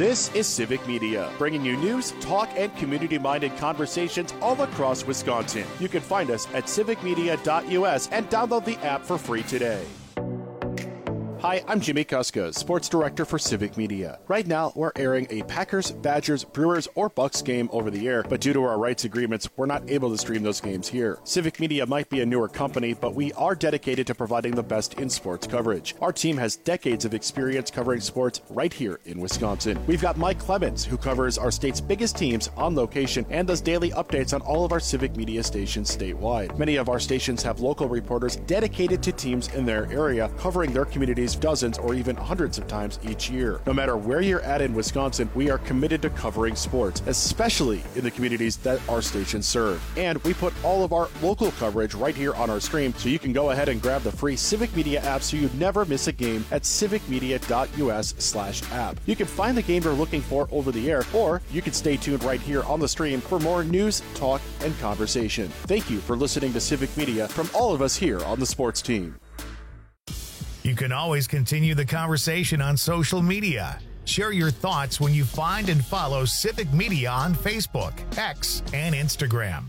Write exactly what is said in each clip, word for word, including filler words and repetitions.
This is Civic Media, bringing you news, talk, and community-minded conversations all across Wisconsin. You can find us at civic media dot U S and download the app for free today. Hi, I'm Jimmy Kuska, Sports Director for Civic Media. Right now, we're airing a Packers, Badgers, Brewers, or Bucks game over the air, but due to our rights agreements, we're not able to stream those games here. Civic Media might be a newer company, but we are dedicated to providing the best in sports coverage. Our team has decades of experience covering sports right here in Wisconsin. We've got Mike Clemens, who covers our state's biggest teams on location and does daily updates on all of our Civic Media stations statewide. Many of our stations have local reporters dedicated to teams in their area, covering their communities dozens or even hundreds of times each year. No matter where you're at in Wisconsin, we are committed to covering sports, especially in the communities that our stations serve. And we put all of our local coverage right here on our stream, so you can go ahead and grab the free Civic Media app so you never miss a game at civic media dot U S slash app. You can find the game you're looking for over the air, or you can stay tuned right here on the stream for more news, talk, and conversation. Thank you for listening to Civic Media from all of us here on the sports team. You can always continue the conversation on social media. Share your thoughts when you find and follow Civic Media on Facebook, X, and Instagram.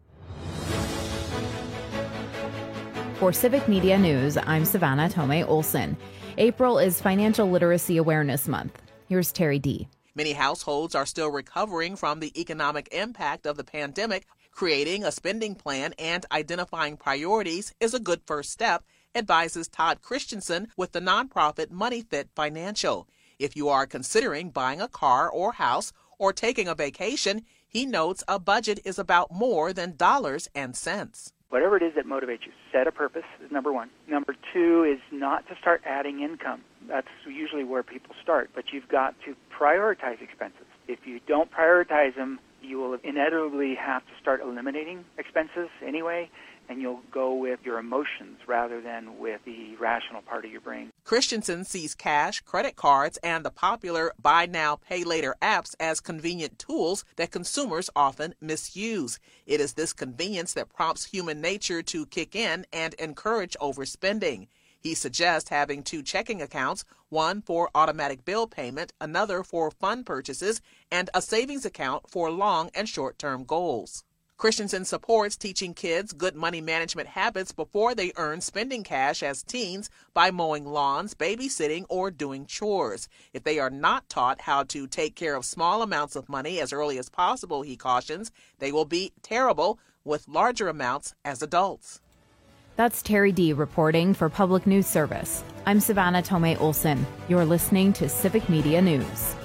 For Civic Media News, I'm Savannah Tomei Olson. April is Financial Literacy Awareness Month. Here's Terry D. Many households are still recovering from the economic impact of the pandemic. Creating a spending plan and identifying priorities is a good first step, advises Todd Christensen with the nonprofit MoneyFit Financial. If you are considering buying a car or house or taking a vacation, he notes a budget is about more than dollars and cents. Whatever it is that motivates you, set a purpose is number one. Number two is not to start adding income. That's usually where people start, but you've got to prioritize expenses. If you don't prioritize them, you will inevitably have to start eliminating expenses anyway, and you'll go with your emotions rather than with the rational part of your brain. Christensen sees cash, credit cards, and the popular buy now, pay later apps as convenient tools that consumers often misuse. It is this convenience that prompts human nature to kick in and encourage overspending. He suggests having two checking accounts, one for automatic bill payment, another for fund purchases, and a savings account for long and short-term goals. Christensen supports teaching kids good money management habits before they earn spending cash as teens by mowing lawns, babysitting, or doing chores. If they are not taught how to take care of small amounts of money as early as possible, he cautions, they will be terrible with larger amounts as adults. That's Terry D. reporting for Public News Service. I'm Savannah Tomei Olson. You're listening to Civic Media News.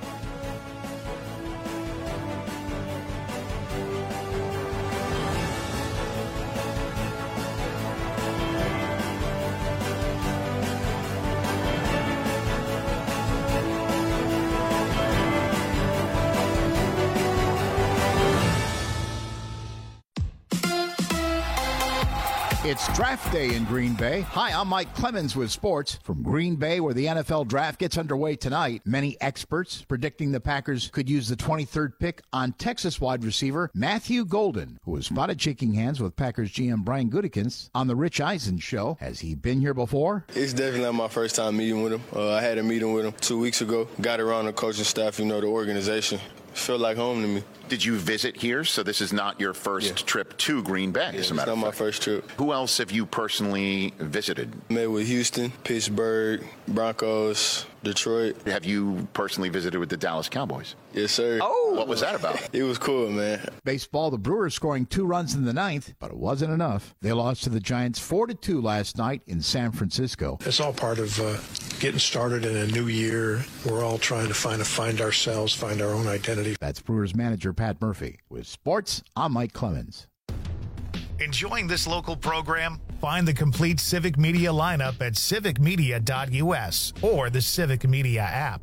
It's draft day in Green Bay. Hi, I'm Mike Clemens with sports from Green Bay, where the N F L draft gets underway tonight. Many experts predicting the Packers could use the twenty-third pick on Texas wide receiver Matthew Golden, who was spotted shaking hands with Packers G M Brian Gutekunst on the Rich Eisen show. Has he been here before? It's definitely not my first time meeting with him. Uh, I had a meeting with him two weeks ago. Got around the coaching staff, you know, the organization. Felt like home to me. Did you visit here? So this is not your first yeah. trip to Green Bay, yeah, as a matter of fact. It's not my first trip. Who else have you personally visited? Met with Houston, Pittsburgh, Broncos, Detroit. Have you personally visited with the Dallas Cowboys? Yes, sir. Oh, what was that about? It was cool, man. Baseball, the Brewers scoring two runs in the ninth, but it wasn't enough. They lost to the Giants four to two last night in San Francisco. It's all part of uh, getting started in a new year. We're all trying to find, find ourselves, find our own identity. That's Brewers manager Pat Murphy. With sports, I'm Mike Clemens. Enjoying this local program? Find the complete Civic Media lineup at civic media dot U S or the Civic Media app.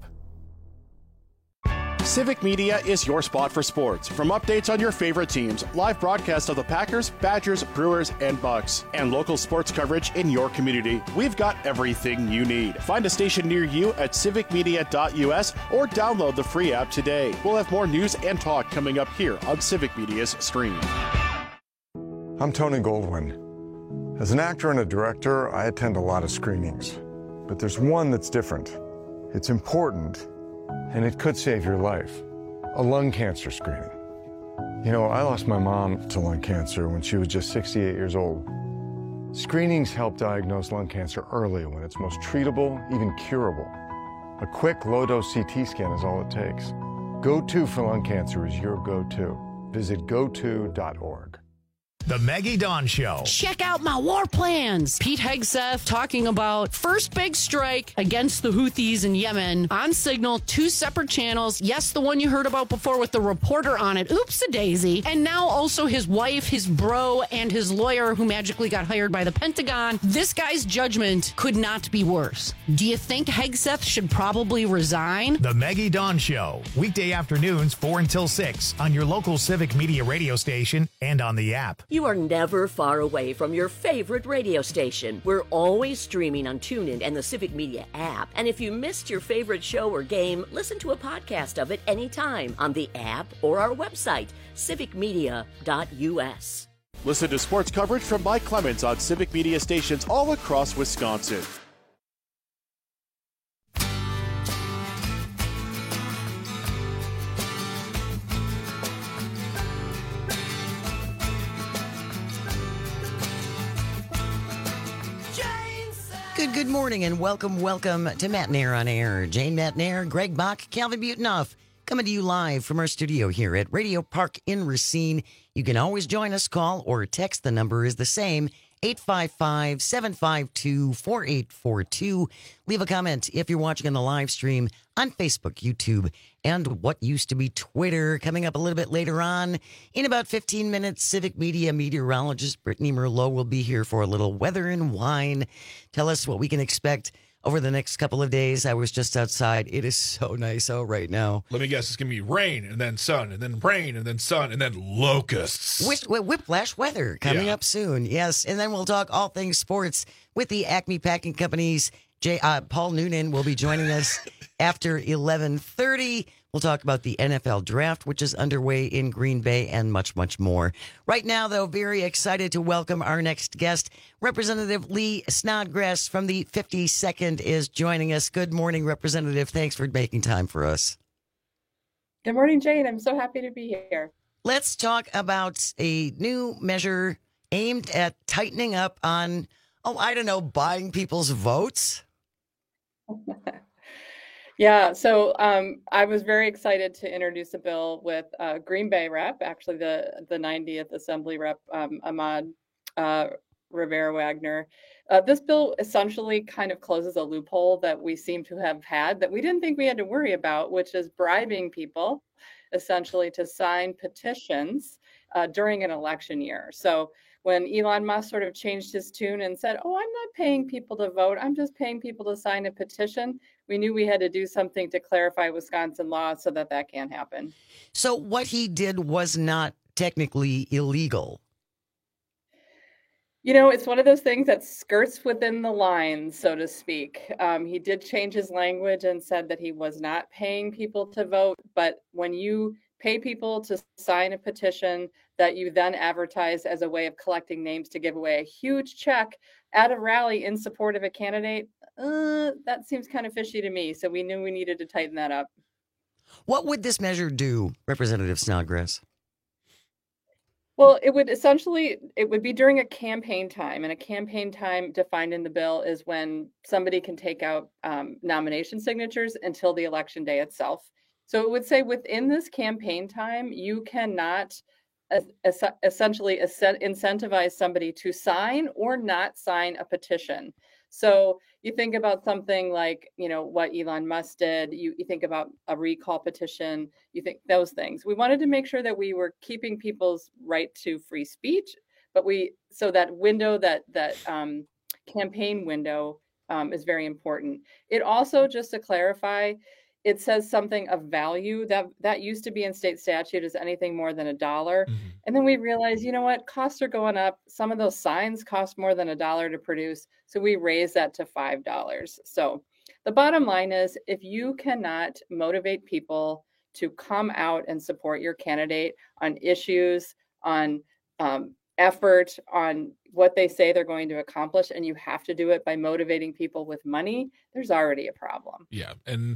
Civic Media is your spot for sports. From updates on your favorite teams, live broadcasts of the Packers, Badgers, Brewers, and Bucks, and local sports coverage in your community, we've got everything you need. Find a station near you at civic media dot U S or download the free app today. We'll have more news and talk coming up here on Civic Media's stream. I'm Tony Goldwyn. As an actor and a director, I attend a lot of screenings. But there's one that's different. It's important, and it could save your life. A lung cancer screening. You know, I lost my mom to lung cancer when she was just sixty-eight years old. Screenings help diagnose lung cancer early when it's most treatable, even curable. A quick low-dose C T scan is all it takes. Go To for lung cancer is your go-to. Visit go to dot org. The Maggie Dawn Show. Check out my war plans. Pete Hegseth talking about first big strike against the Houthis in Yemen on Signal, two separate channels. Yes, the one you heard about before with the reporter on it. Oops-a-daisy. And now also his wife, his bro, and his lawyer who magically got hired by the Pentagon. This guy's judgment could not be worse. Do you think Hegseth should probably resign? The Maggie Dawn Show. Weekday afternoons, four until six on your local Civic Media radio station and on the app. You are never far away from your favorite radio station. We're always streaming on TuneIn and the Civic Media app. And if you missed your favorite show or game, listen to a podcast of it anytime on the app or our website, civic media dot u s. Listen to sports coverage from Mike Clemens on Civic Media stations all across Wisconsin. Good, good morning and welcome, welcome to Matt Nair on Air. Jane Matt Nair, Greg Bach, Calvin Butenoff, coming to you live from our studio here at Radio Park in Racine. You can always join us, call or text. The number is the same, eight five five, seven five two, four eight four two. Leave a comment if you're watching on the live stream on Facebook, YouTube, and what used to be Twitter. Coming up a little bit later on, in about fifteen minutes, Civic Media meteorologist Brittany Merlot will be here for a little weather and wine. Tell us what we can expect over the next couple of days. I was just outside. It is so nice out right now. Let me guess, it's going to be rain and then sun and then rain and then sun and then locusts. Whip, whiplash weather coming Yeah. up soon. Yes. And then we'll talk all things sports with the Acme Packing Company's J, uh, Paul Noonan will be joining us after eleven thirty. We'll talk about the N F L draft, which is underway in Green Bay, and much, much more. Right now, though, very excited to welcome our next guest. Representative Lee Snodgrass from the fifty-second is joining us. Good morning, Representative. Thanks for making time for us. Good morning, Jane. I'm so happy to be here. Let's talk about a new measure aimed at tightening up on, oh, I don't know, buying people's votes. Yeah, so um, I was very excited to introduce a bill with uh, Green Bay rep, actually the, the ninetieth Assembly rep, um, Ahmad uh, Rivera-Wagner. Uh, this bill essentially kind of closes a loophole that we seem to have had that we didn't think we had to worry about, which is bribing people essentially to sign petitions uh, during an election year. So when Elon Musk sort of changed his tune and said, oh, I'm not paying people to vote, I'm just paying people to sign a petition, we knew we had to do something to clarify Wisconsin law so that that can't happen. So what he did was not technically illegal. You know, it's one of those things that skirts within the lines, so to speak. Um, he did change his language and said that he was not paying people to vote. But when you pay people to sign a petition that you then advertise as a way of collecting names to give away a huge check at a rally in support of a candidate, uh, that seems kind of fishy to me. So we knew we needed to tighten that up. What would this measure do, Representative Snodgrass? Well, it would essentially, it would be during a campaign time, and a campaign time defined in the bill is when somebody can take out um, nomination signatures until the election day itself. So it would say within this campaign time, you cannot uh, es- essentially es- incentivize somebody to sign or not sign a petition. So you think about something like, you know, what Elon Musk did, you, you think about a recall petition, you think those things. We wanted to make sure that we were keeping people's right to free speech, but we, so that window, that, that um, campaign window um, is very important. It also, just to clarify, it says something of value that that used to be in state statute as anything more than a dollar. Mm-hmm. And then we realized, you know what, costs are going up. Some of those signs cost more than a dollar to produce. So we raised that to five dollars. So the bottom line is, if you cannot motivate people to come out and support your candidate on issues, on um, effort, on what they say they're going to accomplish, and you have to do it by motivating people with money, there's already a problem. Yeah. And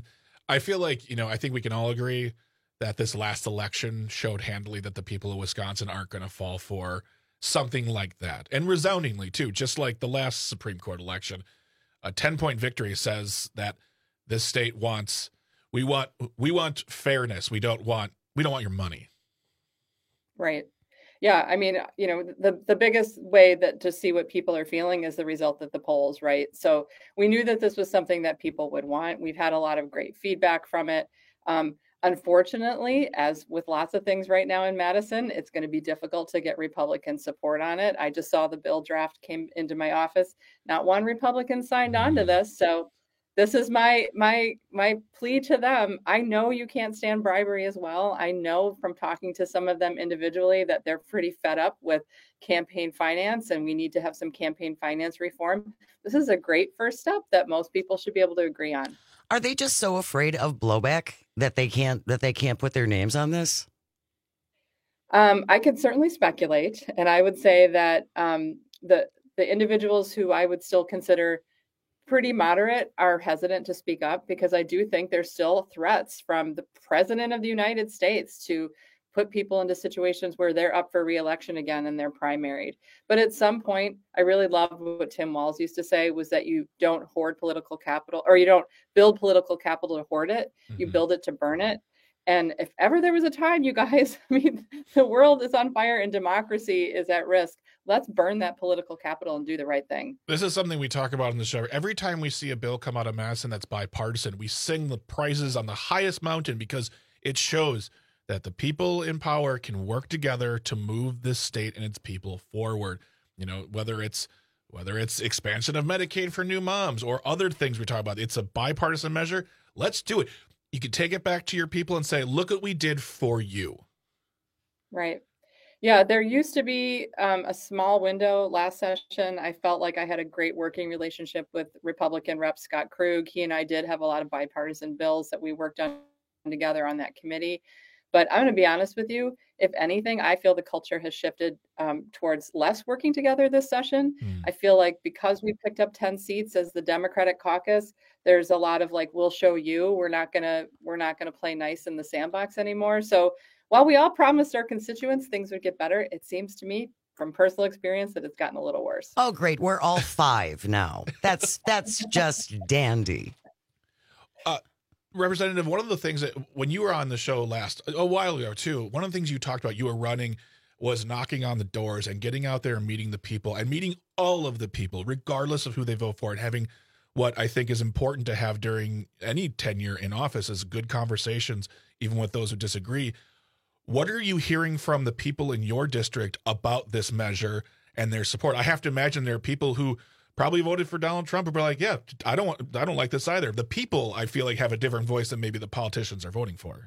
I feel like, you know, I think we can all agree that this last election showed handily that the people of Wisconsin aren't going to fall for something like that. And resoundingly, too, just like the last Supreme Court election. A ten-point victory says that this state wants we want we want fairness. We don't want we don't want your money. Right. Yeah, I mean, you know, the the biggest way that to see what people are feeling is the result of the polls, right? So we knew that this was something that people would want. We've had a lot of great feedback from it. Um, unfortunately, as with lots of things right now in Madison, it's going to be difficult to get Republican support on it. I just saw the bill draft came into my office. Not one Republican signed on to this. So this is my my my plea to them. I know you can't stand bribery as well. I know from talking to some of them individually that they're pretty fed up with campaign finance, and we need to have some campaign finance reform. This is a great first step that most people should be able to agree on. Are they just so afraid of blowback that they can't that they can't put their names on this? Um, I could certainly speculate, and I would say that um, the the individuals who I would still consider pretty moderate are hesitant to speak up, because I do think there's still threats from the president of the United States to put people into situations where they're up for re-election again and they're primaried. But at some point, I really love what Tim Walz used to say, was that you don't hoard political capital, or you don't build political capital to hoard it. Mm-hmm. You build it to burn it. And if ever there was a time, you guys, I mean, the world is on fire and democracy is at risk. Let's burn that political capital and do the right thing. This is something we talk about in the show. Every time we see a bill come out of Madison that's bipartisan, we sing the praises on the highest mountain, because it shows that the people in power can work together to move this state and its people forward. You know, whether it's whether it's expansion of Medicaid for new moms or other things we talk about, it's a bipartisan measure. Let's do it. You can take it back to your people and say, look what we did for you. Right. Yeah, there used to be um, a small window last session. I felt like I had a great working relationship with Republican Rep Scott Krug. He and I did have a lot of bipartisan bills that we worked on together on that committee. But I'm going to be honest with you. If anything, I feel the culture has shifted um, towards less working together this session. Mm. I feel like because we picked up ten seats as the Democratic caucus, there's a lot of like, we'll show you. We're not gonna we're not gonna play nice in the sandbox anymore. So while we all promised our constituents things would get better, it seems to me from personal experience that it's gotten a little worse. Oh, great. We're all five now. That's that's just dandy. Uh, Representative, one of the things that when you were on the show last, a while ago too, one of the things you talked about, you were running, was knocking on the doors and getting out there and meeting the people and meeting all of the people, regardless of who they vote for, and having what I think is important to have during any tenure in office is good conversations, even with those who disagree. What are you hearing from the people in your district about this measure and their support? I have to imagine there are people who probably voted for Donald Trump who are like, yeah, I don't want, I don't like this either. The people, I feel like, have a different voice than maybe the politicians are voting for.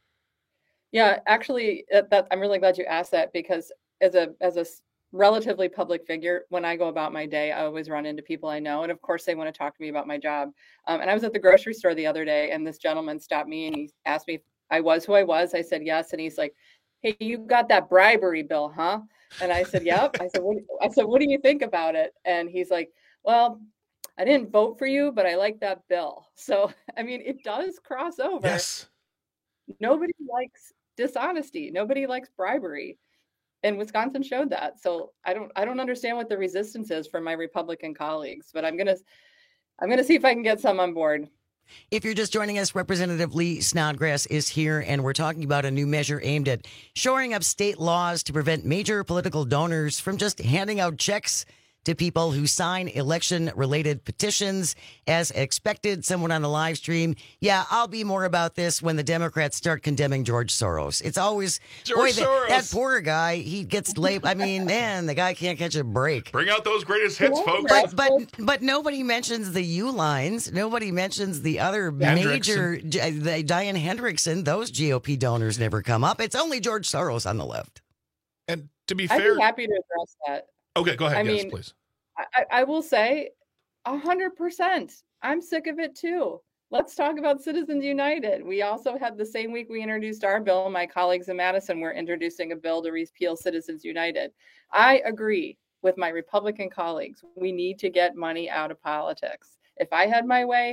Yeah, actually, that, I'm really glad you asked that, because as a as a relatively public figure, when I go about my day, I always run into people I know. And of course, they want to talk to me about my job. Um, and I was at the grocery store the other day, and this gentleman stopped me and he asked me if I was who I was. I said, yes. And he's like, hey, you got that bribery bill, huh? And I said, yep. I said, what, I said, what do you think about it? And he's like, well, I didn't vote for you, but I like that bill. So, I mean, it does cross over. Yes. Nobody likes dishonesty. Nobody likes bribery. And Wisconsin showed that. So I don't I don't understand what the resistance is from my Republican colleagues, but I'm gonna I'm gonna see if I can get some on board. If you're just joining us, Representative Lee Snodgrass is here, and we're talking about a new measure aimed at shoring up state laws to prevent major political donors from just handing out checks to people who sign election-related petitions. As expected, someone on the live stream, yeah, I'll be more about this when the Democrats start condemning George Soros. It's always, George boy, Soros. That, that poor guy, he gets late. I mean, man, the guy can't catch a break. Bring out those greatest hits, folks. But but but nobody mentions the U lines. Nobody mentions the other major, the Diane Hendrickson. Those G O P donors never come up. It's only George Soros on the left. And to be I'd fair, be happy to address that. Okay, go ahead. I yes, mean, please. I, I will say a hundred percent. I'm sick of it too. Let's talk about Citizens United. We also had the same week we introduced our bill. My colleagues in Madison were introducing a bill to repeal Citizens United. I agree with my Republican colleagues. We need to get money out of politics. If I had my way, the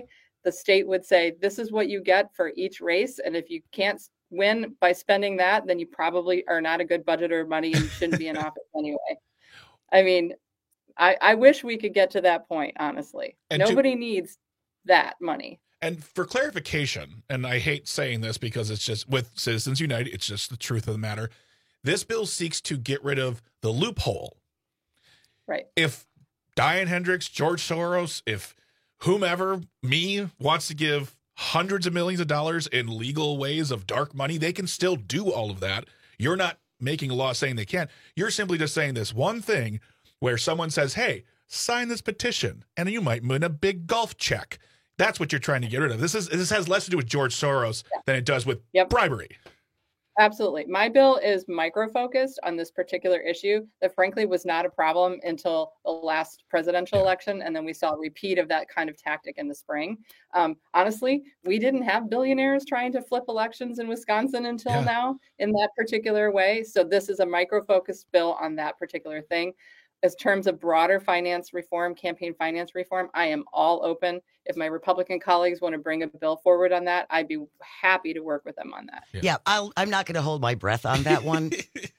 the state would say, this is what you get for each race. And if you can't win by spending that, then you probably are not a good budgeter of money and you shouldn't be in office anyway. I mean, I, I wish we could get to that point, honestly. And Nobody to, needs that money. And for clarification, and I hate saying this because it's just with Citizens United, it's just the truth of the matter. This bill seeks to get rid of the loophole. Right. If Diane Hendricks, George Soros, if whomever, me, wants to give hundreds of millions of dollars in legal ways of dark money, they can still do all of that. You're not making a law saying they can't. You're simply just saying this one thing where someone says, hey, sign this petition, and you might win a big golf check. That's what you're trying to get rid of. This is this has less to do with George Soros yeah. than it does with yep. bribery. Absolutely. My bill is micro-focused on this particular issue that frankly was not a problem until the last presidential yeah. election. And then we saw a repeat of that kind of tactic in the spring. Um, honestly, we didn't have billionaires trying to flip elections in Wisconsin until yeah. now in that particular way. So this is a micro-focused bill on that particular thing. As terms of broader finance reform, campaign finance reform, I am all open. If my Republican colleagues want to bring a bill forward on that, I'd be happy to work with them on that. Yeah, yeah I'll, I'm not going to hold my breath on that one.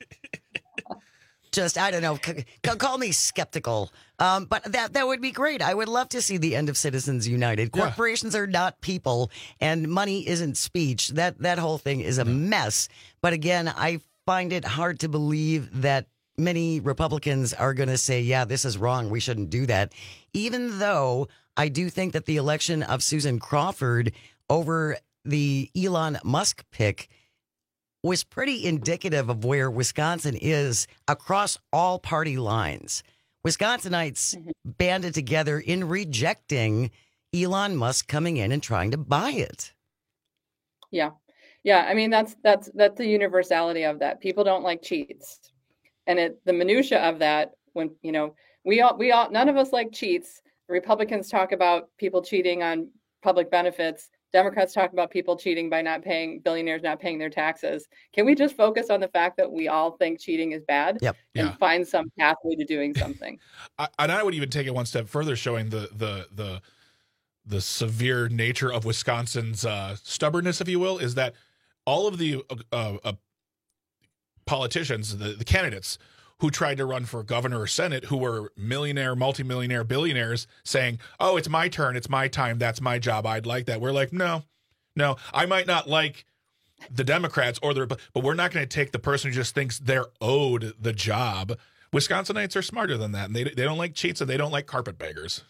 Just, I don't know, c- c- call me skeptical. Um, but that that would be great. I would love to see the end of Citizens United. Yeah. Corporations are not people, and money isn't speech. That, that whole thing is a mess. But again, I find it hard to believe that many Republicans are going to say, yeah, this is wrong. We shouldn't do that. Even though I do think that the election of Susan Crawford over the Elon Musk pick was pretty indicative of where Wisconsin is across all party lines. Wisconsinites mm-hmm. banded together in rejecting Elon Musk coming in and trying to buy it. Yeah. Yeah. I mean, that's, that's, that's the universality of that. People don't like cheats. And it, the minutia of that, when, you know, we all, we all, none of us like cheats. Republicans talk about people cheating on public benefits. Democrats talk about people cheating by not paying, billionaires not paying their taxes. Can we just focus on the fact that we all think cheating is bad yep. and yeah. find some pathway to doing something? I, and I would even take it one step further, showing the, the, the, the severe nature of Wisconsin's uh, stubbornness, if you will, is that all of the uh, uh, politicians, the, the candidates who tried to run for governor or senate, who were millionaire, multimillionaire, billionaires, saying, oh, it's my turn, it's my time, that's my job, I'd like that. We're like, no, no, I might not like the Democrats, or the, but we're not going to take the person who just thinks they're owed the job. Wisconsinites are smarter than that, and they, they don't like cheats, and they don't like carpetbaggers.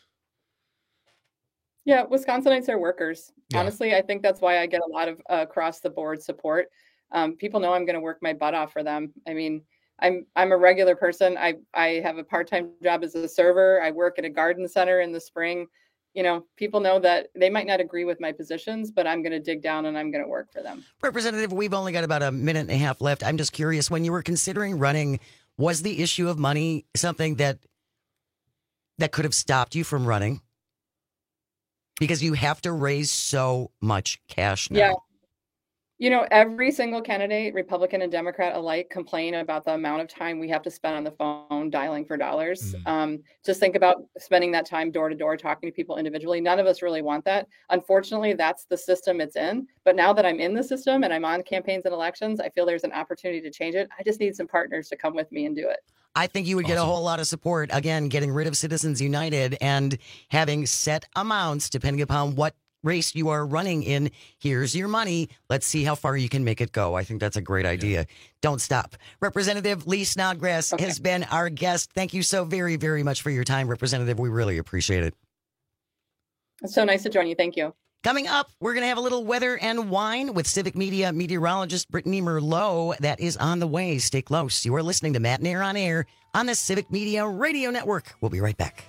Yeah, Wisconsinites are workers. Yeah. Honestly, I think that's why I get a lot of uh, across-the-board support. Um, people know I'm going to work my butt off for them. I mean, I'm I'm a regular person. I, I have a part-time job as a server. I work at a garden center in the spring. You know, people know that they might not agree with my positions, but I'm going to dig down and I'm going to work for them. Representative, we've only got about a minute and a half left. I'm just curious, when you were considering running, was the issue of money something that that could have stopped you from running? Because you have to raise so much cash now. Yeah. You know, every single candidate, Republican and Democrat alike, complain about the amount of time we have to spend on the phone dialing for dollars. Mm. Um, just think about spending that time door to door, talking to people individually. None of us really want that. Unfortunately, that's the system it's in. But now that I'm in the system and I'm on campaigns and elections, I feel there's an opportunity to change it. I just need some partners to come with me and do it. I think you would get awesome. a whole lot of support, again, getting rid of Citizens United and having set amounts depending upon what race you are running in. Here's your money. Let's see how far you can make it go. I think that's a great idea. Yeah. Don't stop. Representative Lee Snodgrass okay. has been our guest. Thank you so very, very much for your time, Representative. We really appreciate it. It's so nice to join you. Thank you. Coming up, we're going to have a little weather and wine with Civic Media meteorologist Brittany Merlot. That is on the way. Stay close. You are listening to Matt Nair on Air on the Civic Media Radio Network. We'll be right back.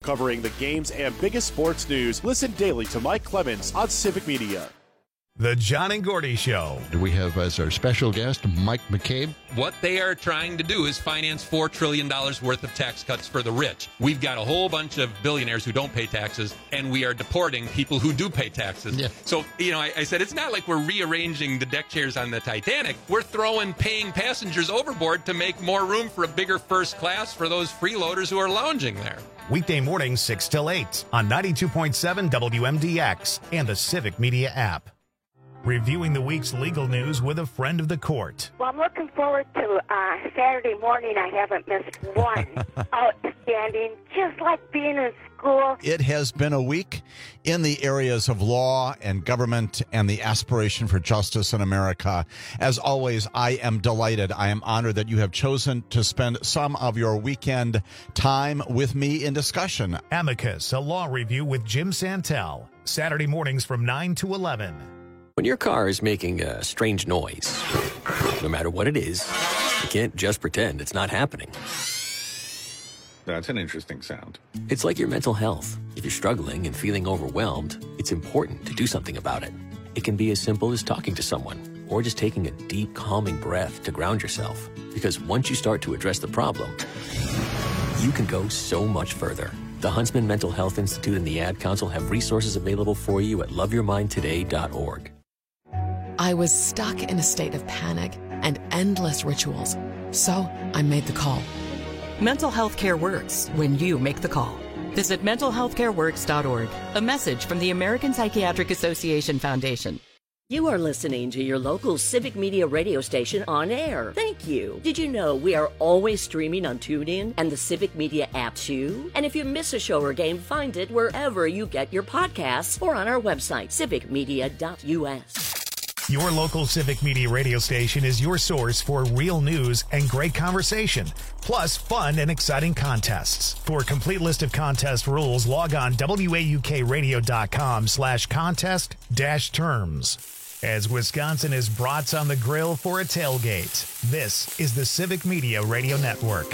Covering the games and biggest sports news, listen daily to Mike Clemens on Civic Media. The John and Gordy Show. We have as our special guest Mike McCabe. What they are trying to do is finance four trillion dollars worth of tax cuts for the rich. We've got a whole bunch of billionaires who don't pay taxes, and we are deporting people who do pay taxes. Yeah. So, you know, I, I said it's not like we're rearranging the deck chairs on the Titanic. We're throwing paying passengers overboard to make more room for a bigger first class for those freeloaders who are lounging there. Weekday mornings six till eight on ninety-two point seven W M D X and the Civic Media app. Reviewing the week's legal news with a friend of the court. Well, I'm looking forward to uh, Saturday morning. I haven't missed one. Outstanding, just like being in school. It has been a week in the areas of law and government and the aspiration for justice in America. As always, I am delighted. I am honored that you have chosen to spend some of your weekend time with me in discussion. Amicus, a law review with Jim Santel. Saturday mornings from nine to eleven. When your car is making a strange noise, no matter what it is, you can't just pretend it's not happening. That's an interesting sound. It's like your mental health. If you're struggling and feeling overwhelmed, it's important to do something about it. It can be as simple as talking to someone or just taking a deep, calming breath to ground yourself. Because once you start to address the problem, you can go so much further. The Huntsman Mental Health Institute and the Ad Council have resources available for you at love your mind today dot org. I was stuck in a state of panic and endless rituals, so I made the call. Mental health care works when you make the call. Visit mental health care works dot org. A message from the American Psychiatric Association Foundation. You are listening to your local Civic Media radio station on air. Thank you. Did you know we are always streaming on TuneIn and the Civic Media app too? And if you miss a show or game, find it wherever you get your podcasts or on our website, civic media dot U S. Your local Civic Media radio station is your source for real news and great conversation, plus fun and exciting contests. For a complete list of contest rules, log on W A U K radio dot com slash contest dash terms. As Wisconsin is brats on the grill for a tailgate, this is the Civic Media Radio Network.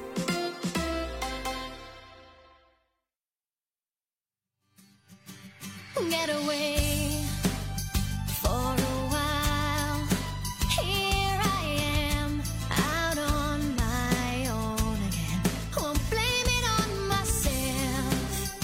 Get away for a while. Here I am, out on my own again. Won't blame it on myself.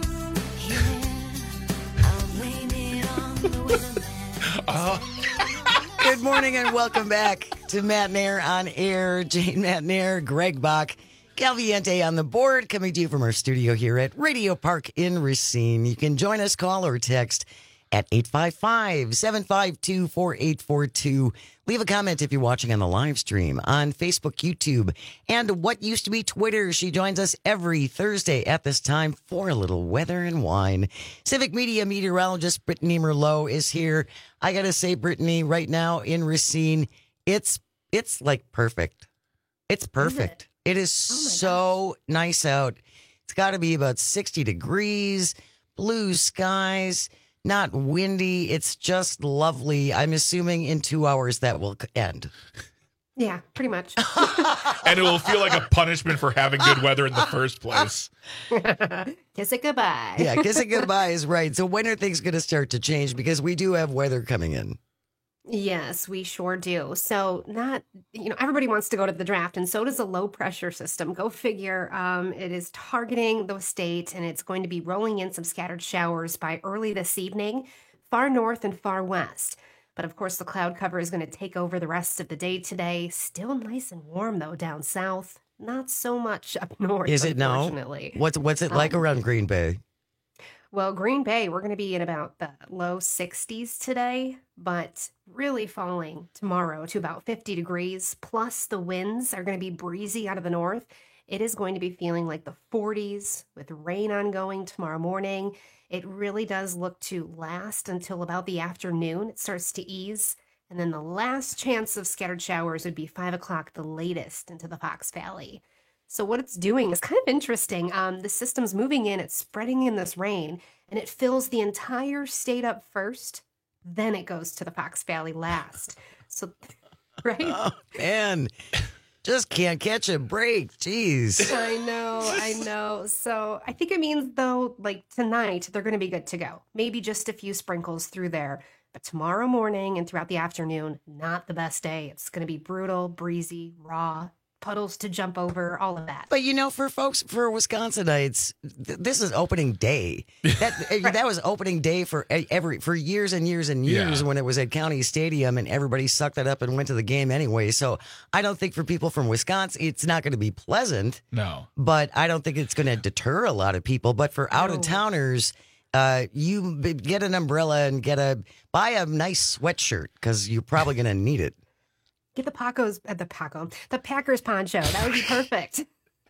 Yeah, I'll blame it on the weatherman. Uh, Good morning and welcome back to Matt and Air on Air. Jane Matt and Air, Greg Bach, Calviente on the board, coming to you from our studio here at Radio Park in Racine. You can join us, call or text at eight five five, seven five two, four eight four two. Leave a comment if you're watching on the live stream on Facebook, YouTube, and what used to be Twitter. She joins us every Thursday at this time for a little weather and wine. Civic Media meteorologist Brittany Merlot is here. I got to say, Brittany, right now in Racine, it's it's like perfect. It's perfect. It is so nice out. It's got to be about sixty degrees, blue skies, not windy. It's just lovely. I'm assuming in two hours that will end. Yeah, pretty much. And it will feel like a punishment for having good weather in the first place. Kiss it goodbye. Yeah, kiss it goodbye is right. So when are things going to start to change? Because we do have weather coming in. Yes, we sure do. So not, you know, everybody wants to go to the draft, and so does a low pressure system. Go figure. Um, it is targeting the state, and it's going to be rolling in some scattered showers by early this evening, far north and far west. But of course, the cloud cover is going to take over the rest of the day today. Still nice and warm, though, down south. Not so much up north, Is it now? unfortunately. What's, what's it like Um, around Green Bay? Well, Green Bay, we're going to be in about the low sixties today, but really falling tomorrow to about fifty degrees. Plus, the winds are going to be breezy out of the north. It is going to be feeling like the forties with rain ongoing tomorrow morning. It really does look to last until about the afternoon. It starts to ease. And then the last chance of scattered showers would be five o'clock, the latest, into the Fox Valley. So what it's doing is kind of interesting. Um, the system's moving in, it's spreading in this rain, and it fills the entire state up first. Then it goes to the Fox Valley last. So, right? Oh, man. Just can't catch a break. Jeez. I know, I know. So I think it means, though, like tonight, they're going to be good to go. Maybe just a few sprinkles through there. But tomorrow morning and throughout the afternoon, not the best day. It's going to be brutal, breezy, raw, puddles to jump over, all of that. But you know, for folks, for Wisconsinites, th- this is opening day. That right. that was opening day for every for years and years and years Yeah. when it was at County Stadium, and everybody sucked it up and went to the game anyway. So I don't think for people from Wisconsin, it's not going to be pleasant. No, but I don't think it's going to deter a lot of people. But for out of towners, uh, you b- get an umbrella and get a buy a nice sweatshirt because you're probably going to need it. Get the Pacos, uh, the Paco, the Packers poncho. That would be perfect.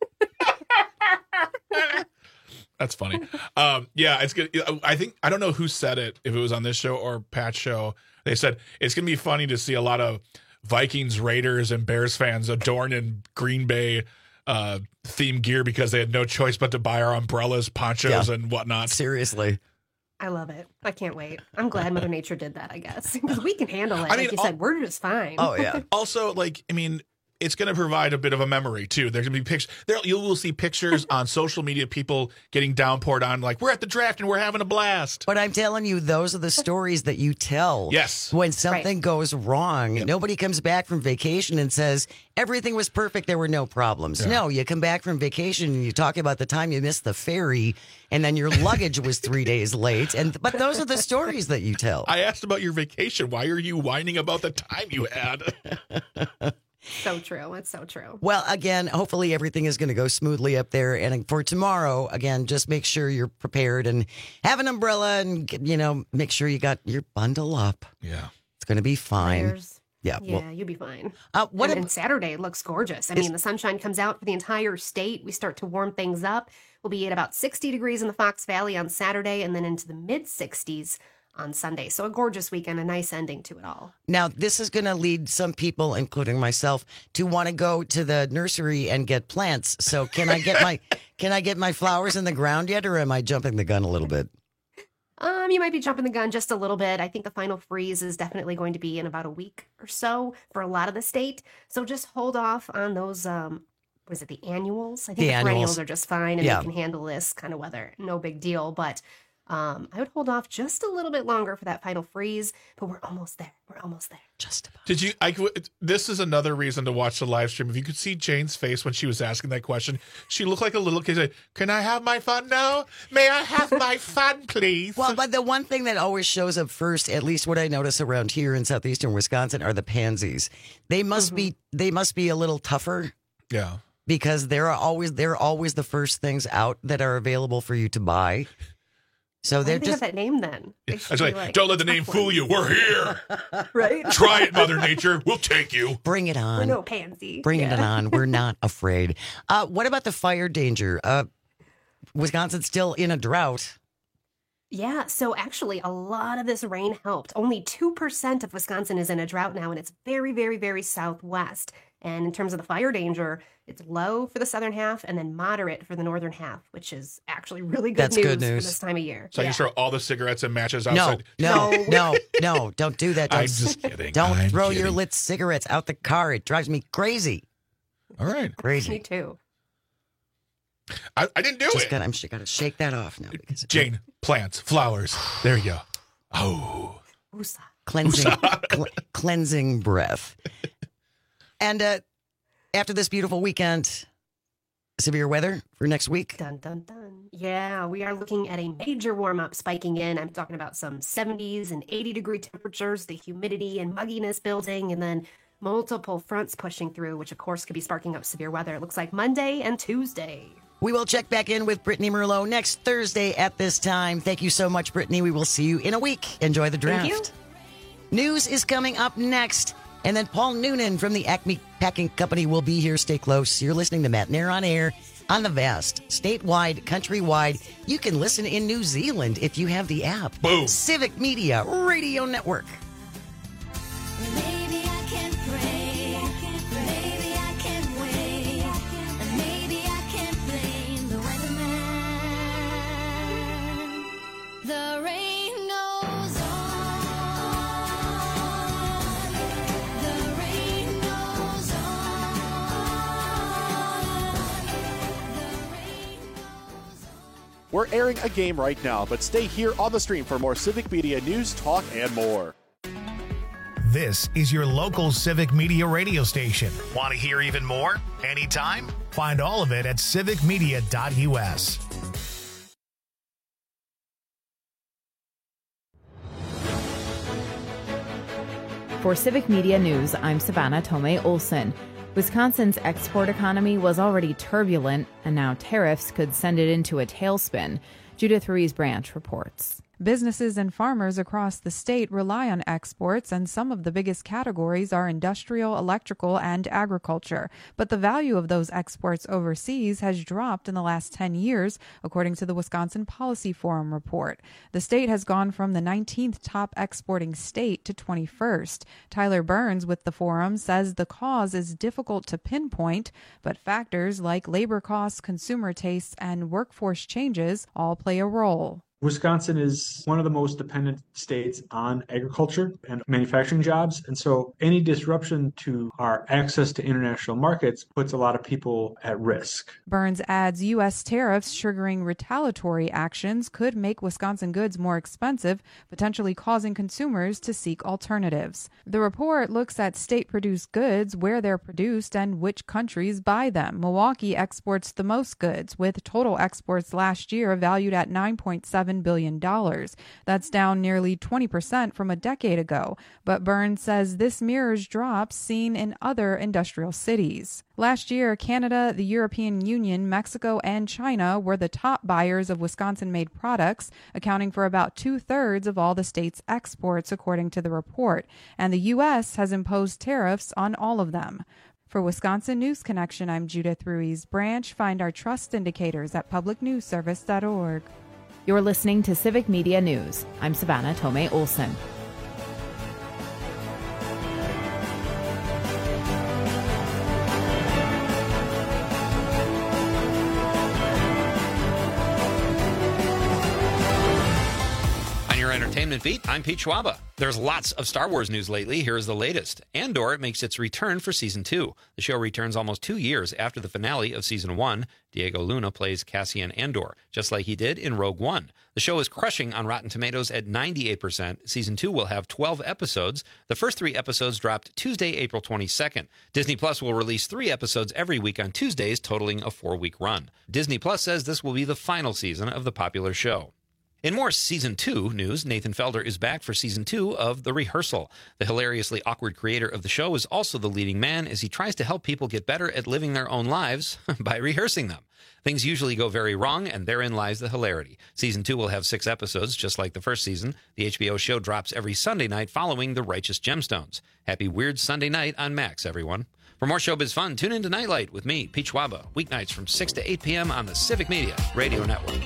that's funny. Um, yeah, it's good. I think I don't know who said it, if it was on this show or Pat's show. They said it's gonna be funny to see a lot of Vikings, Raiders, and Bears fans adorned in Green Bay uh, themed gear because they had no choice but to buy our umbrellas, ponchos, Yeah. and whatnot. Seriously. I love it. I can't wait. I'm glad Mother Nature did that, I guess, because we can handle it. I mean, like you all- said, we're just fine. Oh, yeah. Also, like, I mean, it's going to provide a bit of a memory too. There's going to be pictures. There, you will see pictures on social media, people getting downpoured on, like, we're at the draft and we're having a blast. But I'm telling you, those are the stories that you tell. Yes. When something goes wrong, nobody comes back from vacation and says, everything was perfect, there were no problems. Yeah. No, you come back from vacation and you talk about the time you missed the ferry and then your luggage was three days late. And But those are the stories that you tell. I asked about your vacation. Why are you whining about the time you had? So true. It's so true. Well, again, hopefully everything is going to go smoothly up there. And for tomorrow, again, just make sure you're prepared and have an umbrella and, you know, make sure you got your bundle up. Yeah. It's going to be fine. Layers. Yeah. Yeah, well, you'll be fine. Uh, what and, ab- and Saturday looks gorgeous. I mean, the sunshine comes out for the entire state. We start to warm things up. We'll be at about sixty degrees in the Fox Valley on Saturday and then into the mid sixties on Sunday. So a gorgeous weekend, a nice ending to it all. Now, this is going to lead some people, including myself, to want to go to the nursery and get plants. So can I get my can I get my flowers in the ground yet, or am I jumping the gun a little bit? Um, you might be jumping the gun just a little bit. I think the final freeze is definitely going to be in about a week or so for a lot of the state. So just hold off on those, um, what is it, the annuals? I think The the, annuals. perennials are just fine and Yeah. they can handle this kind of weather. No big deal. But um, I would hold off just a little bit longer for that final freeze. But we're almost there. We're almost there. Just about. Did you? I, this is another reason to watch the live stream. If you could see Jane's face when she was asking that question, she looked like a little kid. Like, can I have my fun now? May I have my fun, please? Well, but the one thing that always shows up first, at least what I notice around here in southeastern Wisconsin, are the pansies. They must be they must be a little tougher Yeah. because they're always they're always the first things out that are available for you to buy. So Why they're do they just have that name then? They I should was be like, like, don't let the tough name ones. fool you. We're here. Right? Try it, Mother Nature. We'll take you. bring it We're on. no pansy. Bring it Yeah. on. We're not afraid. Uh, what about the fire danger? Uh, Wisconsin's still in a drought. Yeah, so actually, a lot of this rain helped. Only two percent of Wisconsin is in a drought now, and it's very, very, very southwest. And in terms of the fire danger, it's low for the southern half and then moderate for the northern half, which is actually really good, That's news, good for news. this time of year. So I Yeah. can throw all the cigarettes and matches No, outside. no, No. no, no. Don't do that. Don't, I'm just kidding. Don't I'm throw your kidding. lit cigarettes out the car. It drives me crazy. All right. Me Crazy. too. I, I didn't do Just it. got, I'm just got to shake that off now. Because Jane, plants, flowers. There you go. Oh. Woosah. cleansing, cl- cleansing breath. And uh, after this beautiful weekend, severe weather for next week. Dun, dun, dun. Yeah, we are looking at a major warm up spiking in. I'm talking about some seventies and eighty degree temperatures, the humidity and mugginess building, and then multiple fronts pushing through, which of course could be sparking up severe weather. It looks like Monday and Tuesday. We will check back in with Brittany Merlot next Thursday at this time. Thank you so much, Brittany. We will see you in a week. Enjoy the draft. Thank you. News is coming up next. And then Paul Noonan from the Acme Packing Company will be here. Stay close. You're listening to Matt Nair on Air on the vast, statewide, countrywide. You can listen in New Zealand if you have the app. Boom. Civic Media Radio Network. Maybe I can pray, maybe I can wait, and maybe I can blame the weatherman. The rain goes on, the rain goes on, We're airing a game right now, but stay here on the stream for more Civic Media news, talk, and more. This is your local Civic Media radio station. Want to hear even more? Anytime? Find all of it at civic media dot U S. For Civic Media News, I'm Savannah Tomei Olson. Wisconsin's export economy was already turbulent, and now tariffs could send it into a tailspin. Judith Ruiz-Branch reports. Businesses and farmers across the state rely on exports, and some of the biggest categories are industrial, electrical, and agriculture. But the value of those exports overseas has dropped in the last ten years, according to the Wisconsin Policy Forum report. The state has gone from the nineteenth top exporting state to twenty-first. Tyler Burns with the Forum says the cause is difficult to pinpoint, but factors like labor costs, consumer tastes, and workforce changes all play a role. Wisconsin is one of the most dependent states on agriculture and manufacturing jobs. And so any disruption to our access to international markets puts a lot of people at risk. Burns adds U S tariffs triggering retaliatory actions could make Wisconsin goods more expensive, potentially causing consumers to seek alternatives. The report looks at state-produced goods, where they're produced, and which countries buy them. Milwaukee exports the most goods, with total exports last year valued at nine point seven billion dollars. That's down nearly twenty percent from a decade ago, but Burns says this mirrors drops seen in other industrial cities. Last year, Canada, the European Union, Mexico, and China were the top buyers of Wisconsin-made products, accounting for about two-thirds of all the state's exports, according to the report, and the U S has imposed tariffs on all of them. For Wisconsin News Connection, I'm Judith Ruiz-Branch. Find our trust indicators at public news service dot org. You're listening to Civic Media News. I'm Savannah Tomei Olson. On your entertainment beat, I'm Pete Schwaba. There's lots of Star Wars news lately. Here's the latest. Andor makes its return for season two. The show returns almost two years after the finale of season one. Diego Luna plays Cassian Andor, just like he did in Rogue One. The show is crushing on Rotten Tomatoes at ninety-eight percent. Season two will have twelve episodes. The first three episodes dropped Tuesday, April twenty-second. Disney Plus will release three episodes every week on Tuesdays, totaling a four-week run. Disney Plus says this will be the final season of the popular show. In more Season two news, Nathan Felder is back for Season two of The Rehearsal. The hilariously awkward creator of the show is also the leading man as he tries to help people get better at living their own lives by rehearsing them. Things usually go very wrong, and therein lies the hilarity. Season two will have six episodes, just like the first season. The H B O show drops every Sunday night following The Righteous Gemstones. Happy Weird Sunday night on Max, everyone. For more showbiz fun, tune in to Nightlight with me, Pete Schwaba, weeknights from six to eight p.m. on the Civic Media Radio Network.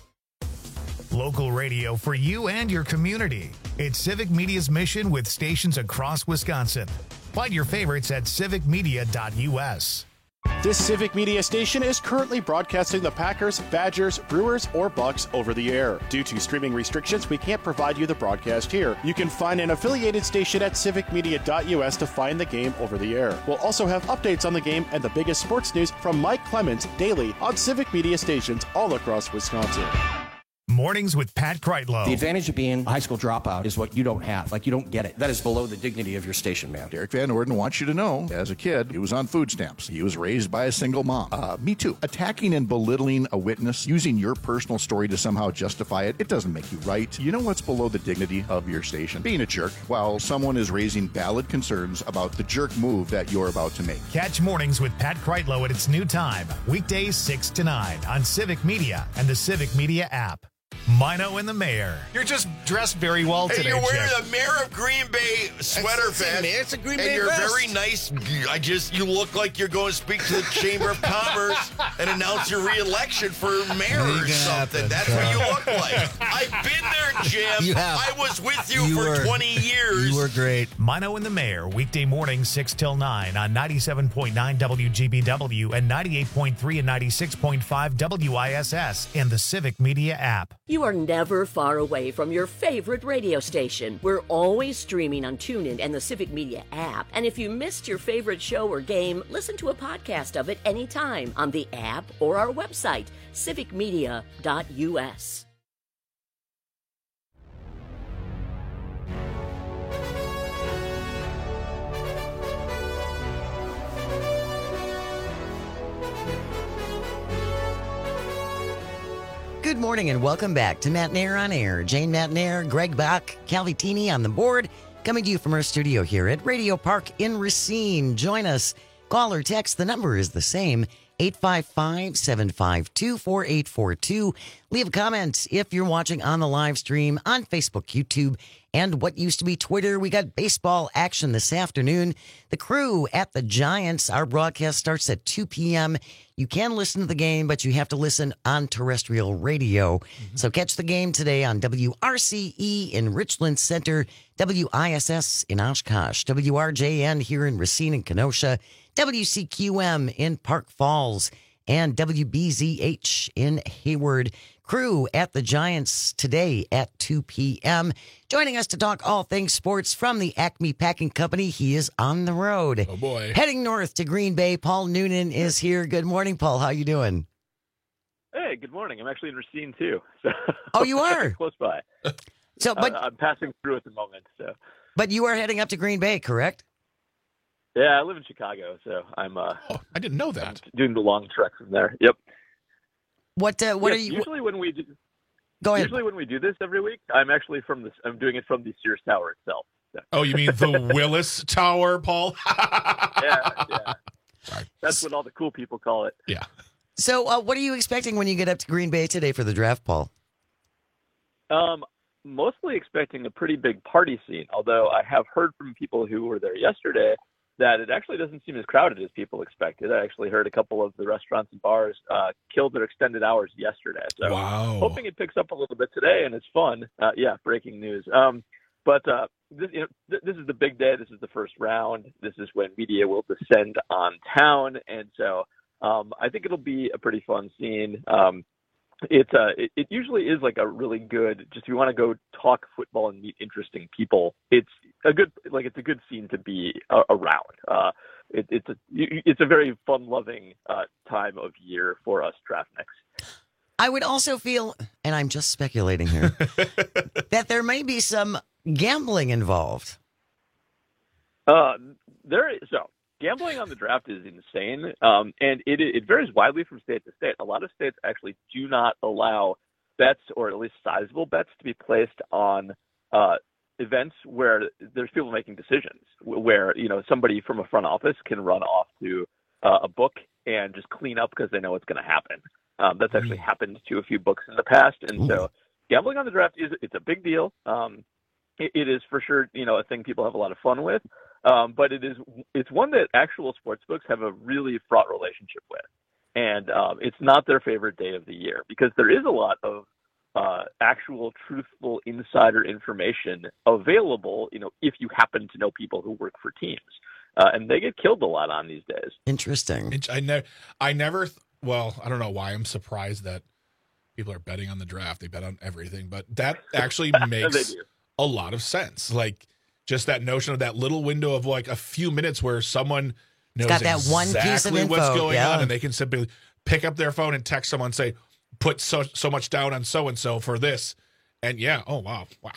Local radio for you and your community. It's Civic Media's mission with stations across Wisconsin. Find your favorites at civic media dot U S. This Civic Media station is currently broadcasting the Packers, Badgers, Brewers, or Bucks over the air. Due to streaming restrictions, we can't provide you the broadcast here. You can find an affiliated station at civic media dot U S to find the game over the air. We'll also have updates on the game and the biggest sports news from Mike Clemens daily on Civic Media stations all across Wisconsin. Mornings with Pat Kreitlow. The advantage of being a high school dropout is what you don't have. Like, you don't get it. That is below the dignity of your station, man. Derek Van Orden wants you to know, as a kid, he was on food stamps. He was raised by a single mom. Uh, me too. Attacking and belittling a witness, using your personal story to somehow justify it, it doesn't make you right. You know what's below the dignity of your station? Being a jerk while someone is raising valid concerns about the jerk move that you're about to make. Catch Mornings with Pat Kreitlow at its new time, weekdays six to nine on Civic Media and the Civic Media app. Mino and the Mayor. You're just dressed very well hey, today, you're wearing Chip. the Mayor of Green Bay sweater it's, vest. It's a Green and Bay you're vest. very nice. I just, you look like you're going to speak to the Chamber of Commerce and announce your re-election for mayor or something. That's what you look like. I've been there, Jim. You have. I was with you, You for were- twenty years. You were great. Mino and the Mayor, weekday mornings six till nine on ninety-seven point nine W G B W and ninety-eight point three and ninety-six point five W I S S and the Civic Media app. You You are never far away from your favorite radio station. We're always streaming on TuneIn and the Civic Media app. And if you missed your favorite show or game, listen to a podcast of it anytime on the app or our website, civic media dot u s. Good morning and welcome back to Matt Nair on Air. Jane Matt Nair, Greg Bach, Calvitini on the board, coming to you from our studio here at Radio Park in Racine. Join us. Call or text. The number is the same, eight five five, seven five two, four eight four two. Leave a comment if you're watching on the live stream on Facebook, YouTube, and what used to be Twitter. We got baseball action this afternoon. The Crew at the Giants. Our broadcast starts at two p.m. You can listen to the game, but you have to listen on terrestrial radio. Mm-hmm. So catch the game today on W R C E in Richland Center, W I S S in Oshkosh, W R J N here in Racine and Kenosha, W C Q M in Park Falls, and W B Z H in Hayward. Crew at the Giants today at two p.m. Joining us to talk all things sports from the Acme Packing Company. He is on the road. Oh, boy. Heading north to Green Bay, Paul Noonan is here. Good morning, Paul. How you doing? Hey, good morning. I'm actually in Racine, too. So oh, you are? Close by. So, but, uh, I'm passing through at the moment. So, But you are heading up to Green Bay, correct? Yeah, I live in Chicago, so I'm uh, oh, I didn't know that. I'm doing the long trek from there. Yep. What uh, what yes, are you usually when we do, Go ahead. Usually when we do this every week, I'm actually from this I'm doing it from the Sears Tower itself. So. Oh, you mean the Willis Tower, Paul? yeah, yeah. Sorry. That's what all the cool people call it. Yeah. So, uh, what are you expecting when you get up to Green Bay today for the draft, Paul? Um, mostly expecting a pretty big party scene, although I have heard from people who were there yesterday that it actually doesn't seem as crowded as people expected. I actually heard a couple of the restaurants and bars uh, killed their extended hours yesterday. So wow. Hoping it picks up a little bit today and it's fun. Uh, yeah, breaking news. Um, but uh, this, you know, th- this is the big day. This is the first round. This is when media will descend on town. And so um, I think it'll be a pretty fun scene. Um, It, uh, it it usually is like a really good, just if you want to go talk football and meet interesting people, it's a good, like it's a good scene to be uh, around. Uh, it, it's a it's a very fun-loving uh, time of year for us draftniks. I would also feel, and I'm just speculating here, that there may be some gambling involved. Uh, there is, so gambling on the draft is insane, um, and it it varies widely from state to state. A lot of states actually do not allow bets, or at least sizable bets, to be placed on uh, events where there's people making decisions, where you know somebody from a front office can run off to uh, a book and just clean up because they know what's going to happen. Um, that's actually mm. happened to a few books in the past, and Ooh. so gambling on the draft is it's a big deal. Um, it, it is for sure, you know, a thing people have a lot of fun with. Um, but it is it's one that actual sports books have a really fraught relationship with. And um, it's not their favorite day of the year because there is a lot of uh, actual truthful insider information available, you know, if you happen to know people who work for teams. Uh, and they get killed a lot on these days. Interesting. I never, I never, well, I don't know why I'm surprised that people are betting on the draft. They bet on everything, but that actually makes a lot of sense. Like, just that notion of that little window of like a few minutes where someone knows got that exactly one piece of info, what's going yeah. on, and they can simply pick up their phone and text someone, say, put so so much down on so and so for this, and yeah, oh wow, wow.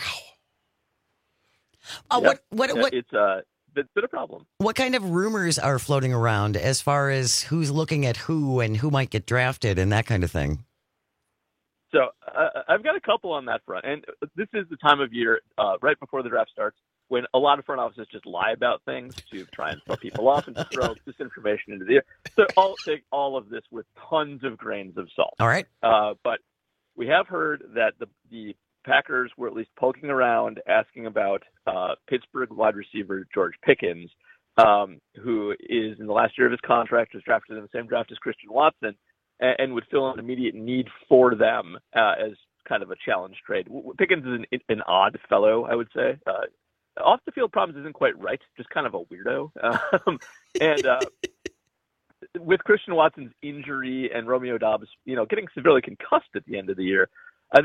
Uh, yep. What what what? It's uh, it's been a problem. What kind of rumors are floating around as far as who's looking at who and who might get drafted and that kind of thing? So uh, I've got a couple on that front, and this is the time of year uh, right before the draft starts, when a lot of front offices just lie about things to try and throw people off and to throw disinformation into the air. So I'll take all of this with tons of grains of salt. All right. Uh, but we have heard that the, the Packers were at least poking around, asking about uh, Pittsburgh wide receiver George Pickens, um, who is in the last year of his contract, was drafted in the same draft as Christian Watson, and, and would fill an immediate need for them uh, as kind of a challenge trade. Pickens is an, an odd fellow, I would say. Uh, Off the field problems isn't quite right, just kind of a weirdo. Um, and uh, with Christian Watson's injury and Romeo Doubs, you know, getting severely concussed at the end of the year, I think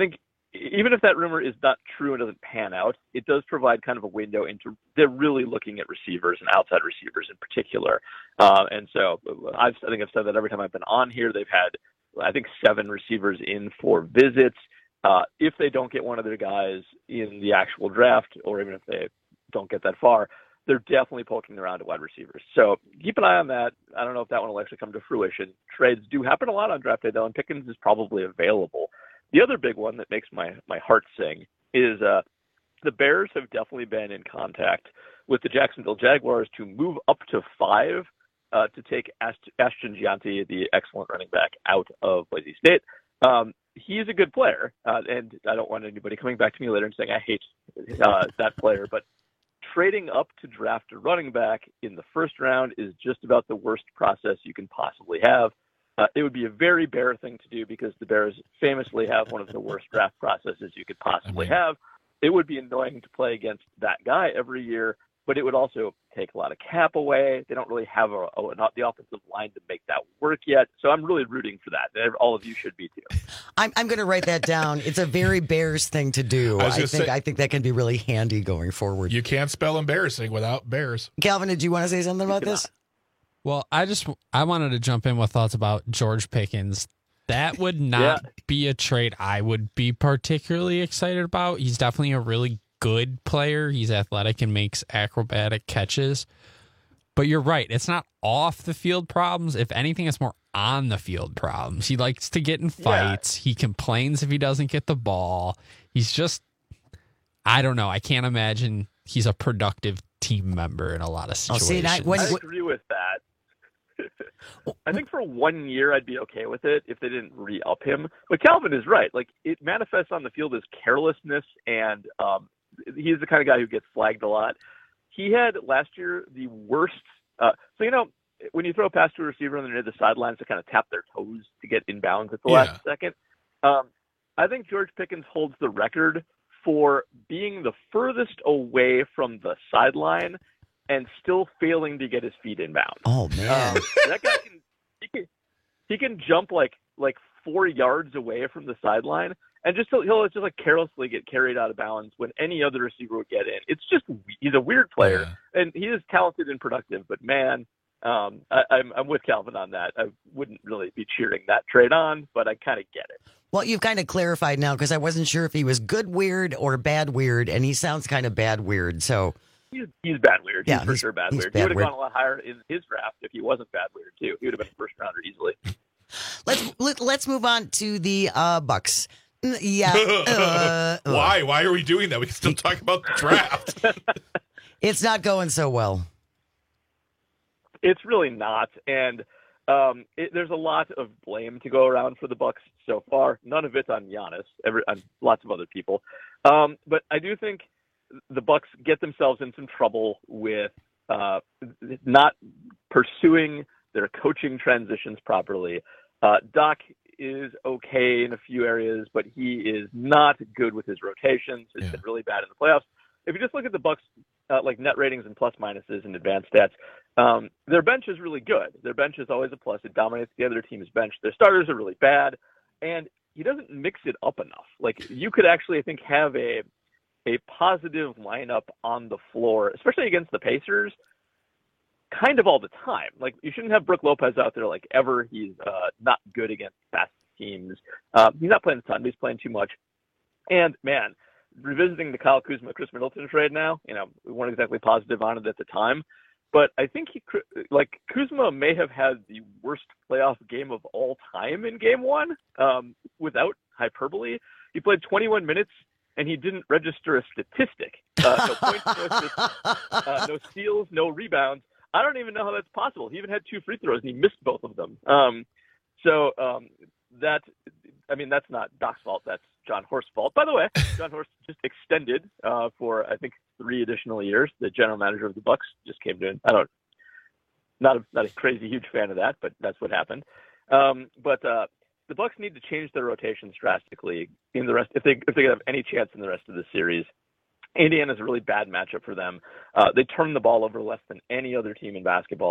even if that rumor is not true and doesn't pan out, it does provide kind of a window into they're really looking at receivers and outside receivers in particular. Uh, and so I've, I think I've said that every time I've been on here. They've had, I think, seven receivers in for visits. Uh, if they don't get one of their guys in the actual draft, or even if they don't get that far, they're definitely poking around at wide receivers. So keep an eye on that. I don't know if that one will actually come to fruition. Trades do happen a lot on draft day, though, and Pickens is probably available. The other big one that makes my, my heart sing is uh, the Bears have definitely been in contact with the Jacksonville Jaguars to move up to five uh, to take Ast- Ashton Gianti, the excellent running back, out of Boise State. Um, he's a good player, uh, and I don't want anybody coming back to me later and saying I hate uh, that player, but trading up to draft a running back in the first round is just about the worst process you can possibly have. Uh, it would be a very Bear thing to do because the Bears famously have one of the worst draft processes you could possibly have. It would be annoying to play against that guy every year, but it would also take a lot of cap away. They don't really have a, a not the offensive line to make that work yet. So I'm really rooting for that. All of you should be too. I'm I'm going to write that down. It's a very Bears thing to do. I I, was think gonna say- I think that can be really handy going forward. You can't spell embarrassing without Bears. Calvin, did you want to say something about this? Well, I just I wanted to jump in with thoughts about George Pickens. That would not Yeah. be a trade I would be particularly excited about. He's definitely a really good player. He's athletic and makes acrobatic catches. But you're right. It's not off the field problems. If anything, it's more on the field problems. He likes to get in fights. He complains if he doesn't get the ball. He's just, I don't know. I can't imagine he's a productive team member in a lot of situations. see, and I- when- I agree with that. I think for one year I'd be okay with it if they didn't re-up him. But Calvin is right. Like, it manifests on the field as carelessness, and um, he's the kind of guy who gets flagged a lot. He had last year the worst. Uh, so, you know, when you throw a pass to a receiver and they're near the sidelines to kind of tap their toes to get inbounds at the Yeah. last second, um, I think George Pickens holds the record for being the furthest away from the sideline and still failing to get his feet inbound. Oh man, um, that guy can he, can he can jump like like four yards away from the sideline, and just he'll, he'll just like carelessly get carried out of bounds when any other receiver would get in. It's just he's a weird player, and he is talented and productive. But man, um, I, I'm I'm with Calvin on that. I wouldn't really be cheering that trade on, but I kind of get it. Well, you've kind of clarified now because I wasn't sure if he was good weird or bad weird, and he sounds kind of bad weird. So He's, he's bad weird. Yeah, he's for he's- sure bad he's weird. bad he would have weird. gone a lot higher in his draft if he wasn't bad weird too. He would have been a first rounder easily. let's let, let's move on to the uh, Bucks. Mm, Yeah, uh, uh, Why? Why are we doing that? We can still talk about the draft. it's not going so well. It's really not, and um, it, there's a lot of blame to go around for the Bucks so far. None of it's on Giannis. Every, on lots of other people, um, but I do think the Bucks get themselves in some trouble with uh, not pursuing their coaching transitions properly. Uh, Doc is okay in a few areas, but he is not good with his rotations. It's Yeah. been really bad in the playoffs. If you just look at the Bucks, uh, like net ratings and plus minuses and advanced stats, um, their bench is really good. Their bench is always a plus. It dominates the other team's bench. Their starters are really bad, and he doesn't mix it up enough. Like, you could actually, I think, have a a positive lineup on the floor, especially against the Pacers, kind of all the time. Like, you shouldn't have Brook Lopez out there like ever. He's uh, not good against fast teams. Uh, he's not playing a ton, but he's playing too much. And man, revisiting the Kyle Kuzma Chris Middleton trade now, you know, we weren't exactly positive on it at the time, but I think he like Kuzma may have had the worst playoff game of all time in game one, um, without hyperbole. He played twenty-one minutes and he didn't register a statistic. Uh, no points, no assists, uh, no steals, no rebounds. I don't even know how that's possible. He even had two free throws and he missed both of them. Um, so um, that, I mean, that's not Doc's fault. That's John Horst's fault. By the way, John Horst just extended uh, for, I think, three additional years. The general manager of the Bucks just came to, I don't, not a, not a crazy huge fan of that, but that's what happened. Um, but uh, the Bucks need to change their rotations drastically in the rest, if they if they have any chance in the rest of the series. Indiana's a really bad matchup for them. Uh, they turn the ball over less than any other team in basketball.